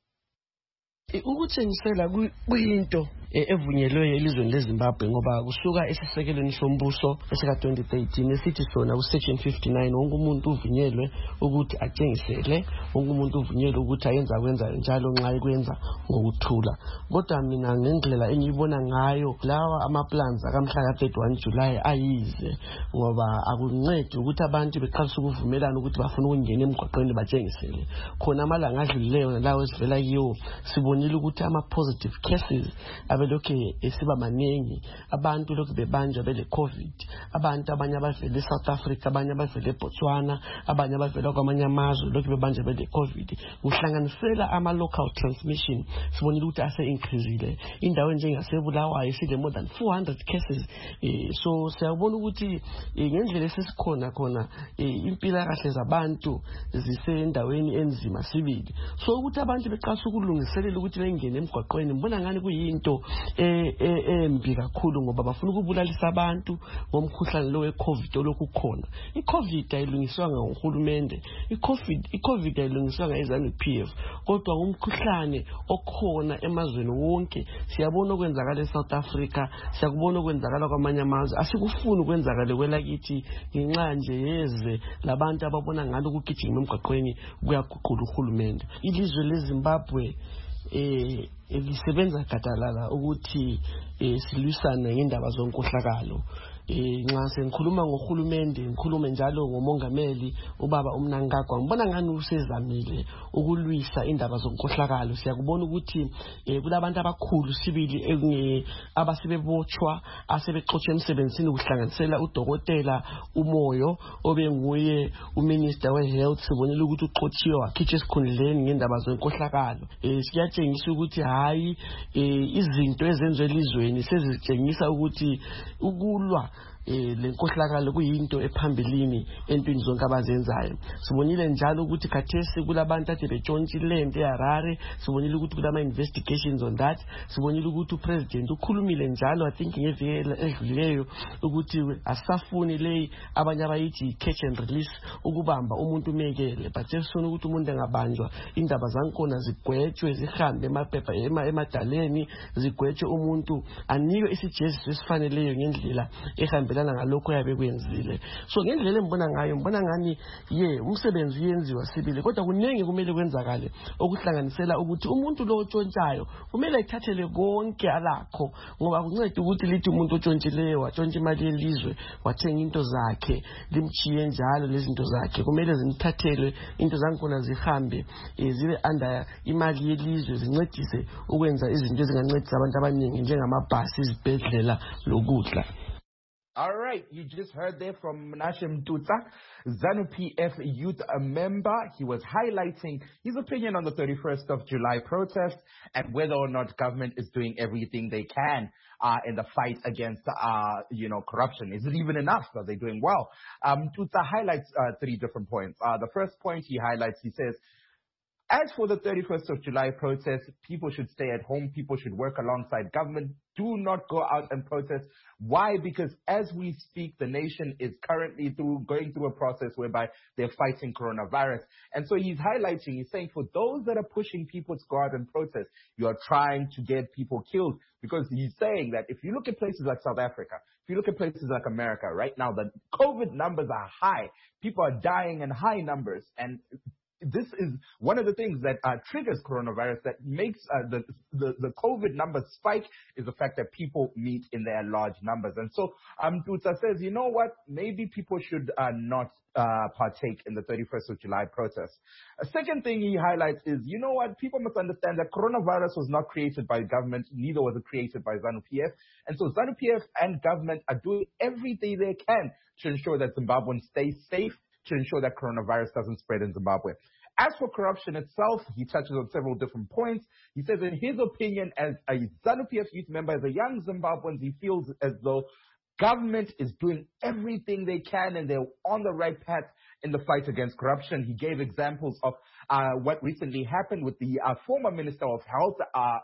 Ukuthengisela kuyinto evunyelwe elizweni leZimbabwe ngoba kusuka esisekelweni sombuso esika 2013 esithi sona usection 59 wonke umuntu uvunyelwe ukuthi athengisele, wonke umuntu uvunyelwe ukuthi ayenza njalo nxa ekwenza ngokuthula. Kodwa mina ngendlela engiyibona ngayo lawa amaplans akamhla ka 31 July ayize ngoba akuncedi ukuthi abantu beqalisa ukuvumelana ukuthi bafuna ukungena emgwaqweni bathengisele. Khona amalanga adlulileyo nalawo esivela kiyo sibonile ukuthi ama positive cases abelokhe esiba maningi, abantu lokhu bebanjwa bele COVID, abantu abanye abavela eSouth Africa, abanye abavela eBotswana, abanye abavela kwamanye amazwe lokhu bebanjwa bele COVID. Uhlanganisela ama local transmission sibonile ukuthi ase increasile. Indawo njengasebulawayo sile more than 400 cases. So siyabona ukuthi ngendlela esisikhona khona impilakahle zabantu zisendaweni enzima sibili. So ukuthi abantu beqasa ukulungiselela ukuthi bengene emgwaqweni, mbona ngani kuyinto embi kakhulu ngoba bafuna ukubulalisa abantu ngomkhuhlane lo weCovid olokhu khona. iCovid ayilungiswanga nguhulumende, iCovid ayilungiswanga eZANU-PF, kodwa umkhuhlane okhona emazweni wonke. Siyabona okwenzakala eSouth Africa, siyakubona okwenzakala kwamanye amazwe. Asikufuni ukwenzakala kwelakithi ngenxa nje yeze labantu ababona ngalo ukugijima emgwaqweni kuyaguqula uhulumende. Ilizwe leZimbabwe lisebenza gadalala ukuthi silwisane ngendaba zonkohlakalo. Nxa sengikhuluma ngohulumende ngikhulume njalo ngomongameli ubaba uMnangagwa ngibona ngani usezamile ukulwisa indaba zonkohlakalo. Siyakubona ukuthi kulabantu abakhulu sibili abasebebotshwa asebexotshwe emsebenzini kuhlanganisela udokotela uMoyo obenguye uminister wehealth. Sibonile ukuthi uxotshiwe wakhitshwa esikhundleni ngendaba zonkohlakalo. Siyatshengisa ukuthi hayi izinto ezenziwe elizweni sezitshengisa ukuthi ukulwa lenkohlakalo kuyinto ephambilini empini zonke abazenzayo. Sibonile njalo ukuthi khathesi kulabantu ade betshontshe into eHarare. Sibonile ukuthi kulama investigations on that. Sibonile ukuthi upresident ukhulumile njalo I think ngeviki edlulileyo ukuthi asafuni le abanye abayithi catch and release ukubamba umuntu umekele, but sesifuna ukuthi umuntu engabanjwa indaba zankona zigwetshwe zihambe emaphepha emadaleni zigwetshwe umuntu anikwe isijeziso esifaneleyo ngendlela ehambe ngalokho yabe kwenzile. So ngendlela embona ngayo mbona ngani umsebenzi uyenziwa sibili kodwa kunenge kumele kwenzakale okuhlanganisela ukuthi umuntu lo otshontshayo kumele ethathele konke alakho ngoba kunceda ukuthi lithi umuntu otshontshileyo watshontsha imali yelizwe wathenga into zakhe limchiye njalo lezi zinto zakhe kumele zimthathele into zankona zihambe zibe under imali yelizwe zincedise ukwenza izinto ezingancedisa abantu abaningi njengamabhasi izibhedlela lokudla. All right, you just heard there from Menashe Mtutsa, ZANU-PF youth member. He was highlighting his opinion on the 31st of July protest and whether or not government is doing everything they can in the fight against, corruption. Is it even enough? Are they doing well? Mtutsa highlights 3 different points. The first point he highlights, he says, as for the 31st of July protest, people should stay at home. People should work alongside government. Do not go out and protest. Why? Because as we speak, the nation is currently going through a process whereby they're fighting coronavirus. And so he's highlighting, he's saying for those that are pushing people to go out and protest, you are trying to get people killed. Because he's saying that if you look at places like South Africa, if you look at places like America, right now the COVID numbers are high. People are dying in high numbers. And this is one of the things that triggers coronavirus, that makes the COVID numbers spike, is the fact that people meet in their large numbers. And so Mtutsa says, you know what, maybe people should not partake in the 31st of July protest. A second thing he highlights is, you know what, people must understand that coronavirus was not created by government, neither was it created by ZANU-PF. And so ZANU-PF and government are doing everything they can to ensure that Zimbabweans stay safe, to ensure that coronavirus doesn't spread in Zimbabwe. As for corruption itself, he touches on several different points. He says in his opinion, as a ZANU-PF youth member, as a young Zimbabwean, he feels as though government is doing everything they can and they're on the right path in the fight against corruption. He gave examples of what recently happened with the former Minister of Health,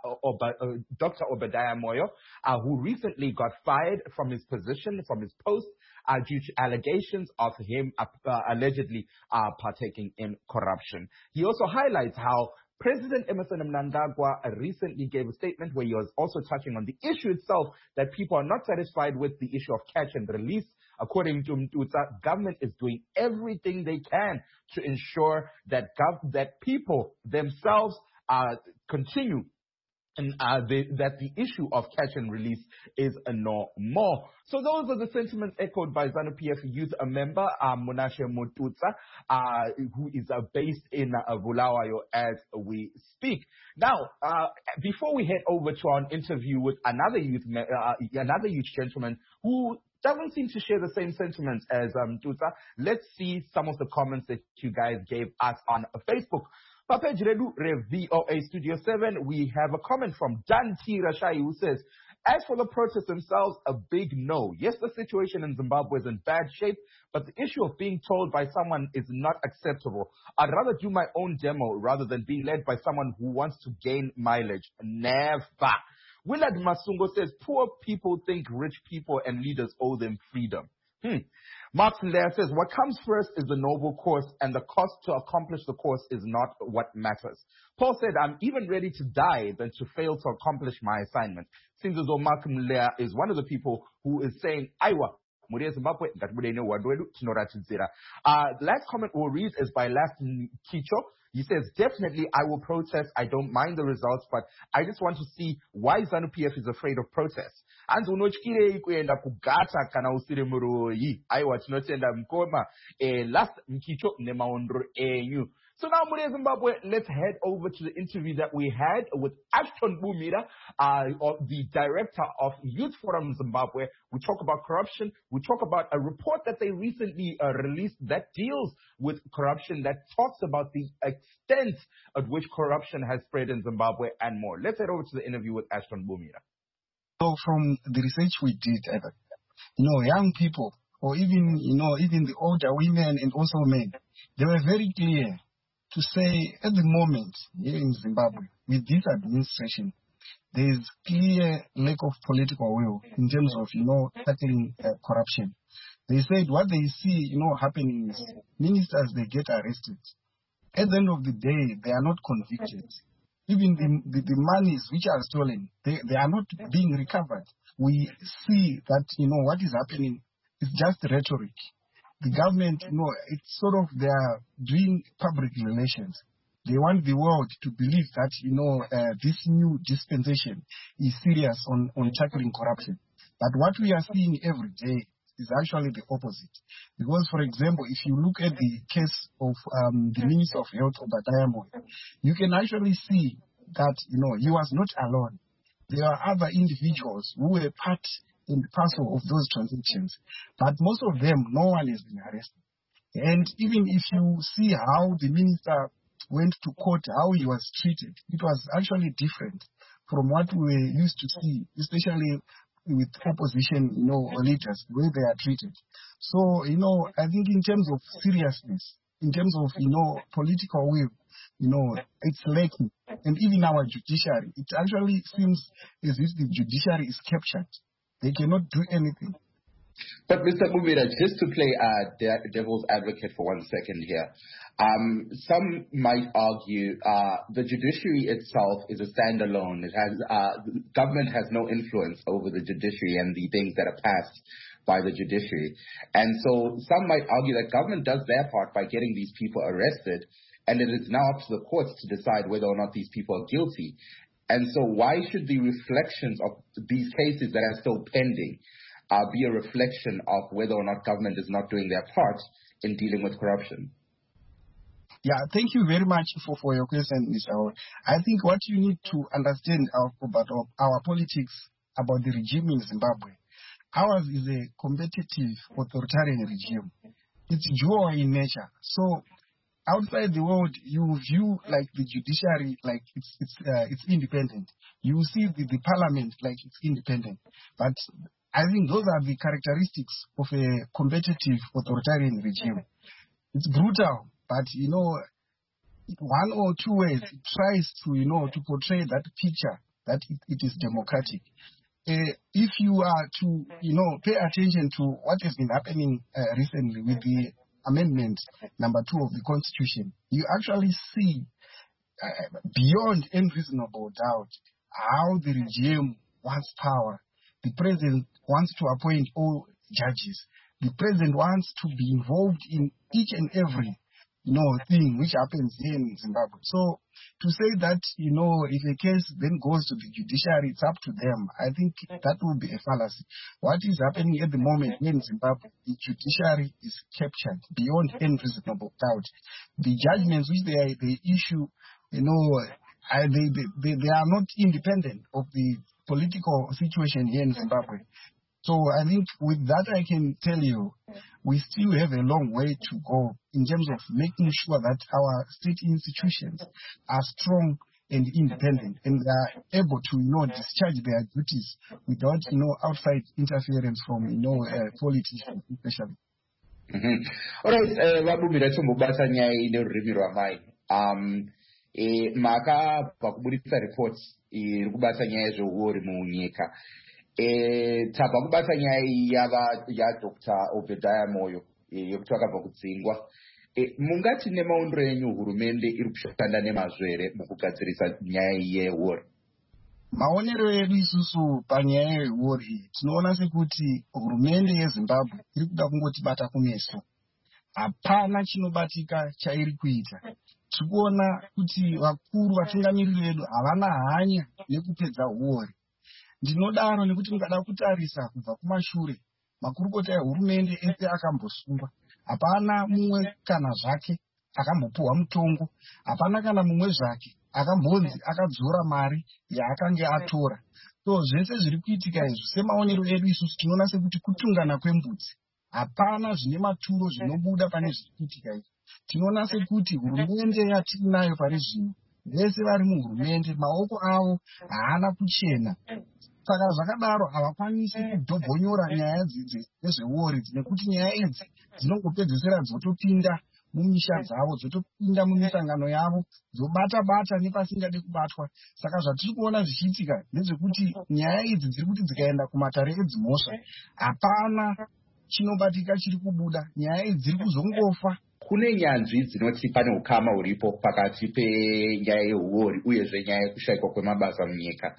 Dr. Obadiah Moyo, who recently got fired from his position, from his post, due to allegations of him allegedly partaking in corruption. He also highlights how President Emmerson Mnangagwa recently gave a statement where he was also touching on the issue itself, that people are not satisfied with the issue of catch and release. According to Mtutsa, government is doing everything they can to ensure that that people themselves continue and that the issue of catch and release is no more. So those are the sentiments echoed by ZANU-PF youth member Menashe Mtutsa, who is based in Bulawayo as we speak. Now, before we head over to our interview with another youth gentleman who doesn't seem to share the same sentiments as Mtutsa, let's see some of the comments that you guys gave us on Facebook. Page Redu VOA Studio 7, we have a comment from Dan T. Rashai who says, as for the protests themselves, a big no. Yes, the situation in Zimbabwe is in bad shape, but the issue of being told by someone is not acceptable. I'd rather do my own demo rather than being led by someone who wants to gain mileage. Never. Willard Masungo says, poor people think rich people and leaders owe them freedom. Martin Lair says, what comes first is the noble course, and the cost to accomplish the course is not what matters. Paul said, I'm even ready to die than to fail to accomplish my assignment. Seems as though Martin Lair is one of the people who is saying, Aiwa, the last comment we'll read is by Last Kicho. He says, definitely I will protest. I don't mind the results, but I just want to see why ZANU-PF is afraid of protest. And unochikile kuenda kugata kana usiri muroyi. Aiwa tinotenda mkoma last mkicho nemaondro enyu. So now, Mune Zimbabwe, let's head over to the interview that we had with Ashton Bumira, the director of Youth Forum Zimbabwe. We talk about corruption. We talk about a report that they recently released that deals with corruption, that talks about the extent at which corruption has spread in Zimbabwe and more. Let's head over to the interview with Ashton Bumira. So from the research we did, young people, or even the older women and also men, they were very clear to say at the moment here in Zimbabwe, with this administration, there is clear lack of political will in terms of, tackling corruption. They said what they see, happening is ministers, they get arrested. At the end of the day, they are not convicted. Even the monies which are stolen, they are not being recovered. We see that, what is happening is just rhetoric. The government, it's sort of they are doing public relations. They want the world to believe that, this new dispensation is serious on tackling corruption. But what we are seeing every day is actually the opposite. Because, for example, if you look at the case of the Minister of Health, Obadiah Moyo, you can actually see that, he was not alone. There are other individuals who were part and parcel of those transactions. But most of them, no one has been arrested. And even if you see how the minister went to court, how he was treated, it was actually different from what we were used to see, especially with opposition, leaders, the way they are treated. So, I think in terms of seriousness, in terms of, political will, it's lacking. And even our judiciary, it actually seems as if the judiciary is captured. They cannot do anything. But Mr. Bumira, just to play devil's advocate for 1 second here, some might argue the judiciary itself is a standalone. It has government has no influence over the judiciary and the things that are passed by the judiciary. And so some might argue that government does their part by getting these people arrested, and it is now up to the courts to decide whether or not these people are guilty. And so why should the reflections of these cases that are still pending be a reflection of whether or not government is not doing their part in dealing with corruption? Yeah, thank you very much for your question, Mr. Hall. I think what you need to understand about our politics, about the regime in Zimbabwe, ours is a competitive authoritarian regime. It's dual in nature. So outside the world, you view like the judiciary like it's independent. You see the parliament like it's independent. But I think those are the characteristics of a competitive authoritarian regime. It's brutal, but one or two ways it tries to portray that picture that it is democratic. If you are to pay attention to what has been happening recently with the Amendment number 2 of the Constitution, you actually see beyond unreasonable doubt how the regime wants power. The president wants to appoint all judges. The president wants to be involved in each and every thing which happens here in Zimbabwe. So to say that, if a case then goes to the judiciary, it's up to them, I think that would be a fallacy. What is happening at the moment here in Zimbabwe, the judiciary is captured beyond unreasonable doubt. The judgments which they issue, they are not independent of the political situation here in Zimbabwe. So I think with that I can tell you, we still have a long way to go in terms of making sure that our state institutions are strong and independent and they are able to discharge their duties without outside interference from politicians especially. All right, vabumira tombobata nyaya ine rurimi rwamai. Maka pakubudisa reports iri kubata nyaya zvehuori munyika. Tabva kubata nyaya yaDr. Obadiah Moyo yekuti vakabva kudzingwa. Mungati nemaondero enyu hurumende iri kushanda nemazvo here mukugadzirisa nyaya yehuori? Maonero edu isusu panyaya yehuori tinoona sekuti hurumende yeZimbabwe iri kuda kungotibata kumeso. Hapana chinobatika chairi kuita. tikuona kuti vakuru vatungamiriri vedu havana hanya nekupedza uori. Ndinodaro nekuti mukada kutarisa kubva kumashure, makurukota ehurumende ese akambosungwa. Hapana mumwe kana zvake akambopuhwa mutongo, hapana kana mumwe zvake akambonzi akadzora mari yaakanga atora. So zvese zviri kuitika izvi semaonero edu isusu tinoona sekuti kutungana kwembudzi. Hapana zvine maturo zvinobuda pane zviri kuitika izvi. Tinoona sekuti hurumende yatinayo pari zvino, vese vari muhurumende maoko avo haana kuchena. Saka zvakadaro havakwanisi kudhobhonyora nyaya dzezveuori nekuti nyaya idzi dzinongopedzesera dzotopinda mumisha dzavo, dzotopinda mumisangano yavo, dzobata-bata nepasingade kubatwa. Saka zvatiri kuona zvichiitika ndezvekuti nyaya idzi dziri kuti dzikaenda kumatare edzimhosva, hapana chinobatika chiri kubuda, nyaya idzi dziri kuzongofa. Kune nyanzvi dzinoti pane ukama huripo pakati penyaya yeuori uyezve nyaya yekushayikwa kwemabasa munyika.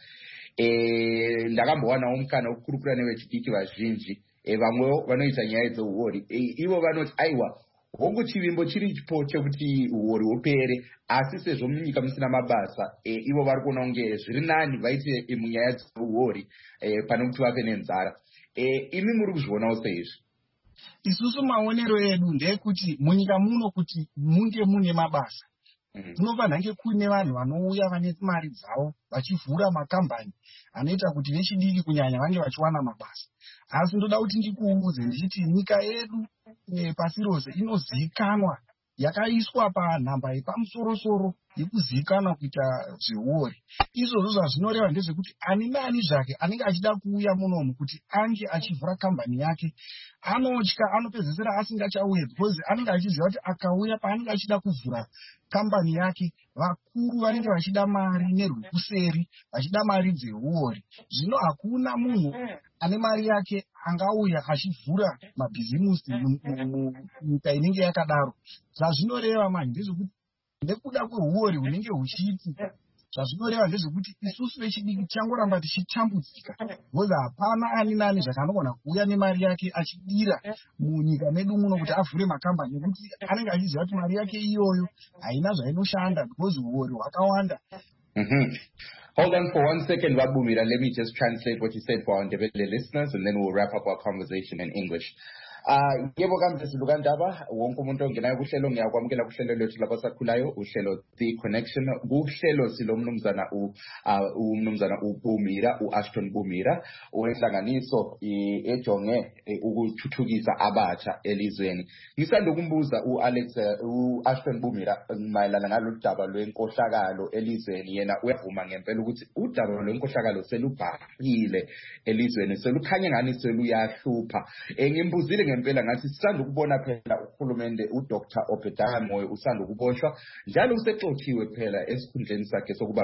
Ndakambowanawo mukana wekukurukura nevechidiki vazhinji, vamwewo vanoita nyaya dzeuori, ivo vanoti aiwa hongu chivimbo chiripo chekuti uori upere, asi sezvo munyika musina mabasa, ivo vari kuona kunge zviri nani vaite munyaya dzeuori pane kuti vape nenzara. Imi muri kuzvionawo seizvi? Isusu maonero edu ndeyekuti munyika muno kuti munge mune mabasa, kunofanhange kune vanhu vanouya vane mari dzavo vachivhura makambani anoita kuti vechidiki kunyanya vange vachiwana mabasa. Asi ndoda kuti ndikuudze ndichiti nyika yedu pasi rose inozivikanwa, yakaiswa panhamba yepamusoro-soro yekuzivikanwa kuita zveuori. Izvozvo zvazvinoreva ndezvekuti ani nani zvake anenge achida kuuya munomu kuti ange achivhura kambani yake, anotya, anopedzesera asingachauye because anenge achiziva kuti akauya paanenge achida kuvhura kambani yake, vakuru vanenge vachida mari nerwekuseri, vachida mari dzeuori. Zvino hakuna munhu ane mari yake angauya achivhura mabhizimusi munyika inenge yakadaro. Zvazvinoreva manje ndezvekuti nekuda kweuori hunenge huchiitika, zvazvinoreva ndezvekuti isusu vechidiki tichangoramba tichitambudzika, because hapana ani nani zvakanogona kuuya nemari yake achidira munyika medu muno kuti avhure makambani, nekuti anenge achiziva kuti mari yake iyoyo haina zvainoshanda because uori hwakawanda. Hold on for 1 second, Vabumira. Let me just translate what you said for our Ndebele listeners, and then we'll wrap up our conversation in English. Yebo kamdesiluka Ndaba, wonke umuntu ongenayo kuhlelo ngiyakwamukela kuhlelo lethu labasakhulayo, uhlelo The Connection. Kuhlelo silomnumzana umnumzana uBumira, uAshton Bumira, owenhlanganiso ejonge ukuthuthukisa abatsha elizweni. Ngisanda ukumbuza uAshton Bumira mayelana nalolu daba lwenkohlakalo elizweni. Yena uyavuma ngempela ukuthi udaba lwenkohlakalo selubhahile elizweni, selukhanya ngani seluyahlupha. Ngimbuzile ngempela ngathi sisanda ukubona phela uhulumende uDr. Obadiah Moyo usanda ukuboshwa, njalo usexotshiwe phela esikhundleni sakhe sokuba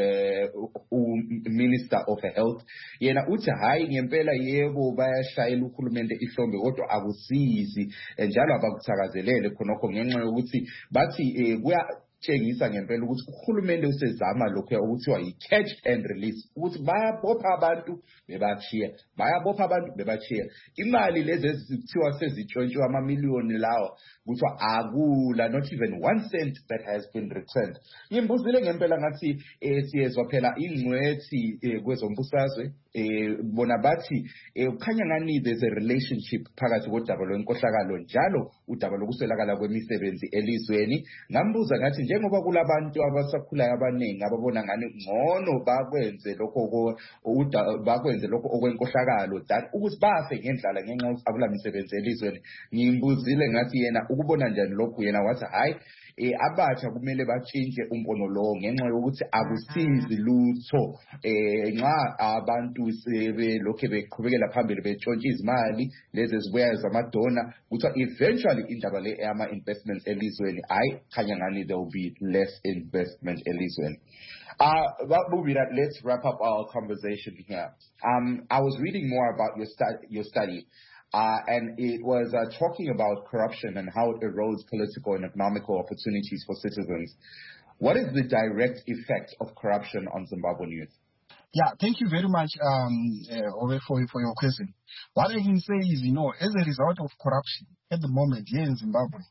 Minister of Health. Yena uthi hayi ngempela yebo bayashayela uhulumende ihlombe kodwa akusizi, njalo abakuthakazelele khonokho ngenxa yokuthi bathi kuyatshengisa ngempela ukuthi uhulumende usezama lokho okuthiwa yi-catch and release, ukuthi bayabopha abantu bebachiya, bayabopha abantu bebachiya. Imali lezi ezithiwa sezitshontshiwe amamiliyoni lawa kuthiwa akula, not even 1 cent that has been returned. Ngimbuzile ngempela ngathi siyezwa phela ingcwethi kwezombusazwe bona bathi kukhanya ngani there's a relationship phakathi kodaba lwenkohlakalo njalo udaba lokuswelakala kwemisebenzi elizweni. Ngambuza ngathi njengoba kulabantu abasakhulayo abaningi ababona ngani ngcono bakwenze lokho okwenkohlakalo that ukuthi bafe ngendlala ngenxa yokuthi akula misebenzi elizweni. Ngimbuzile ngathi yena ukubona njani lokhu, yena wathi hayi abatsha kumele batshintshe umbono lo ngenxa yokuthi akusizi lutho nxa abantu sebelokhe beqhubekela phambili betshontsha izimali lezi ezibuya zamadona, kuthiwa eventually indaba le ama-investments elizweni hayi khanya ngani there will be less investment elizweni. Bubira, let's wrap up our conversation here. I was reading more about your study. And it was talking about corruption and how it erodes political and economical opportunities for citizens. What is the direct effect of corruption on Zimbabwean youth? Yeah, thank you very much Ove, for your question. What I can say is, as a result of corruption at the moment here in Zimbabwe,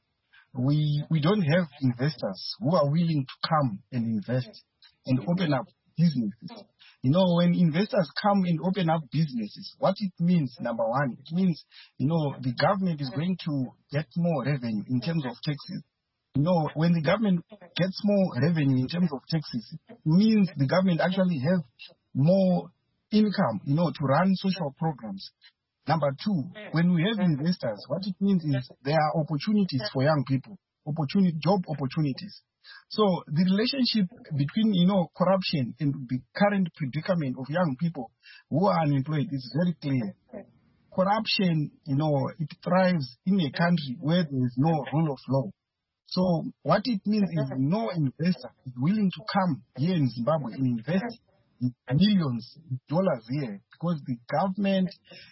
we don't have investors who are willing to come and invest and open up businesses. When investors come and open up businesses, what it means, number one, it means, the government is going to get more revenue in terms of taxes. When the government gets more revenue in terms of taxes, it means the government actually have more income, to run social programs. Number two, when we have investors, what it means is there are opportunities for young people, job opportunities. So the relationship between, corruption and the current predicament of young people who are unemployed is very clear. Corruption, it thrives in a country where there is no rule of law. So what it means is no investor is willing to come here in Zimbabwe and invest millions of dollars here because the government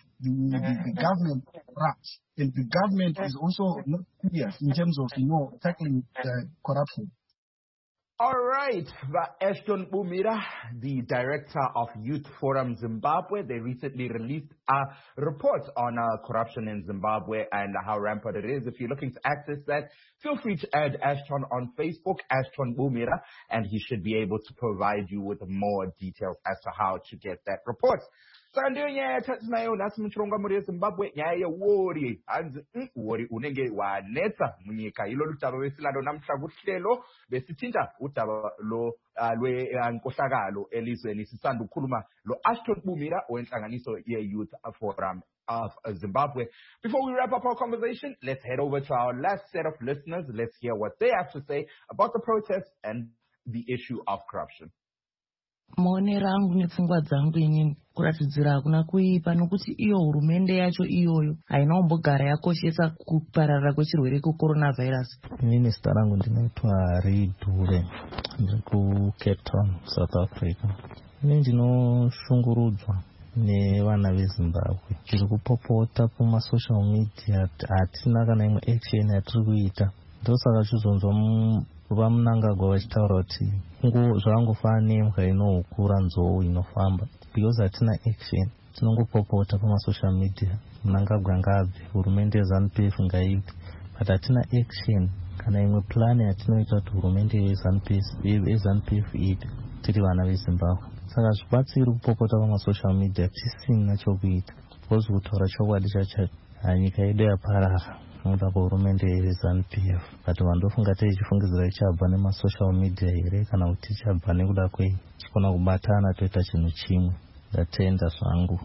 corrupts, and the government is also not serious in terms of tackling corruption. All right, Ashton Bumira, the director of Youth Forum Zimbabwe, they recently released a report on corruption in Zimbabwe and how rampant it is. If you're looking to access that, feel free to add Ashton on Facebook, Ashton Bumira, and he should be able to provide you with more details as to how to get that report. Sandiyo nyaya yathathu nayo nasi muchirongwa muri yeZimbabwe nyaya yewori hanzi wori unenge wanetsa munyika ilolu daba besilalo namhla kuhlelo besithinta udaba lo lwenkohlakalo elizweni sisanda ukukhuluma lo Ashton Bumira wenhlanganiso ye-Youth Forum of Zimbabwe. Before we wrap up our conversation, let's head over to our last set of listeners. Let's hear what they have to say about the protests and the issue of corruption. Maonero angu nepfungwa dzangu inini kuratidzira hakuna kuipa nokuti iyo hurumende yacho iyoyo haina kumbogara yakoshesa kupararira kwechirwere kwecoronavirus. Inini zita rangu ndinoitwa Ray Dube, ndiri kuCape Town, South Africa. Inini ndinoshungurudzwa nevana veZimbabwe. Tiri kupopota pamasocial media, hatina kana imwe action yatiri kuita. Ndosaka chizonzwa vamunangagwa vachitaura kuti zvangofana nemhwa inohukura nzou inofamba because hatina action. Tinongopopota pamasocial media, munangagwa ngabve, hurumende yeZANU-PF ngaibve, but hatina action kana imwe plan yatinoita kuti hurumende yeZANU-PF iite tiri vana veZimbabwe. Saka zvibatsiri kupopota pamasocial media tisina chokuita because kutaura chokwadi chacho nyika yedu yaparara nokuda kwehurumende yeZANU-PF. But vandofunga tichifungidzira ichabva nemasocial media here kana kuti ichabva nekuda tichikona kubatana toita chinhu chimwe. Ndatenda zvangu.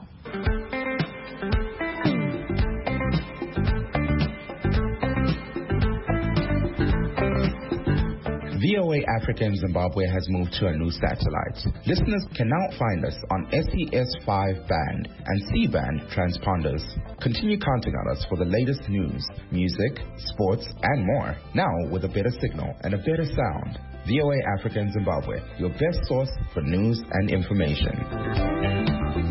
VOA Africa in Zimbabwe has moved to a new satellite. Listeners can now find us on SES5 band and C-band transponders. Continue counting on us for the latest news, music, sports, and more. Now with a better signal and a better sound. VOA Africa in Zimbabwe, your best source for news and information.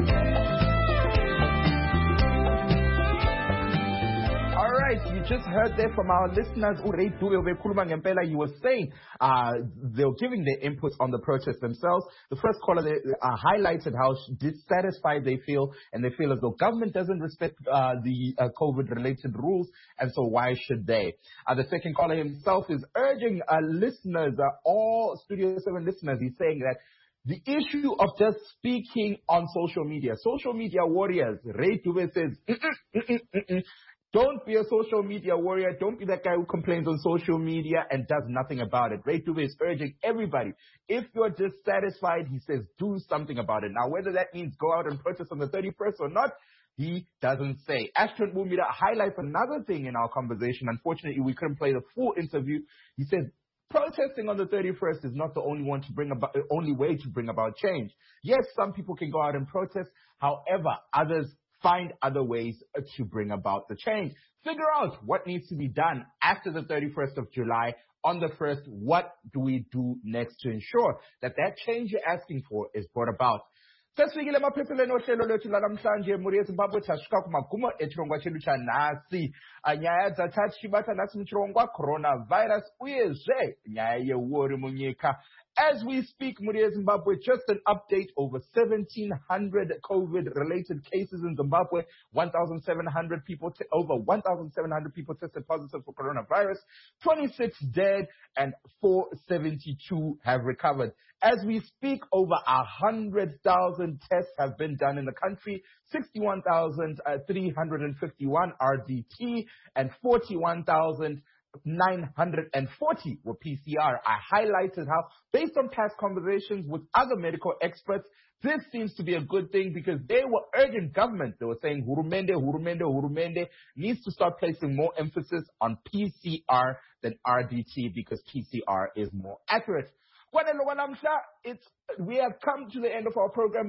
You just heard there from our listeners. He was saying they were giving their input on the protest themselves. The first caller highlighted how dissatisfied they feel, and they feel as though government doesn't respect the COVID-related rules, and so why should they? The second caller himself is urging listeners, all Studio 7 listeners, he's saying that the issue of just speaking on social media warriors, Ray Dube says, don't be a social media warrior. Don't be that guy who complains on social media and does nothing about it. Ray Dube is urging everybody, if you're dissatisfied, he says, do something about it. Now, whether that means go out and protest on the 31st or not, he doesn't say. Ashton Bumira highlights another thing in our conversation. Unfortunately, we couldn't play the full interview. He said, protesting on the 31st is not the only way to bring about change. Yes, some people can go out and protest. However, others find other ways to bring about the change. Figure out what needs to be done after the 31st of July. On the 1st, what do we do next to ensure that change you're asking for is brought about? Sesifikile emaphepheni ohlelo lwethu lanamhlanje muri yeZimbabwe tasvika kumagumo echirongwa chedu chanhasi. Nyaya dzatatichibata nhasi muchirongwa coronavirus uyezve nyaya yeuori munyika. As we speak, Muria Zimbabwe, just an update, over 1,700 COVID-related cases in Zimbabwe, over 1,700 people tested positive for coronavirus, 26 dead, and 472 have recovered. As we speak, over 100,000 tests have been done in the country, 61,351 RDT, and 41,940 were PCR. I highlighted how, based on past conversations with other medical experts, this seems to be a good thing because they were urging government. They were saying, Hurumende needs to start placing more emphasis on PCR than RDT because PCR is more accurate. We have come to the end of our program.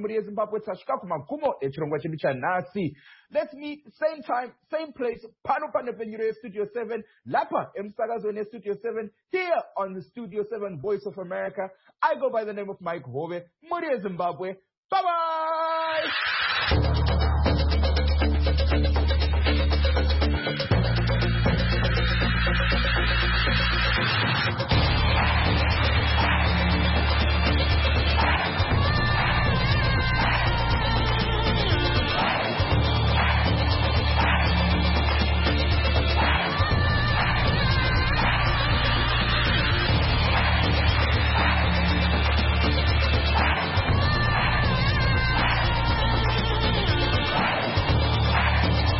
Let's meet same time, same place, Pano Studio 7, Lapa Emsagazone Studio 7, here on the Studio 7 Voice of America. I go by the name of Mike Hove, Muria Zimbabwe. Bye-bye!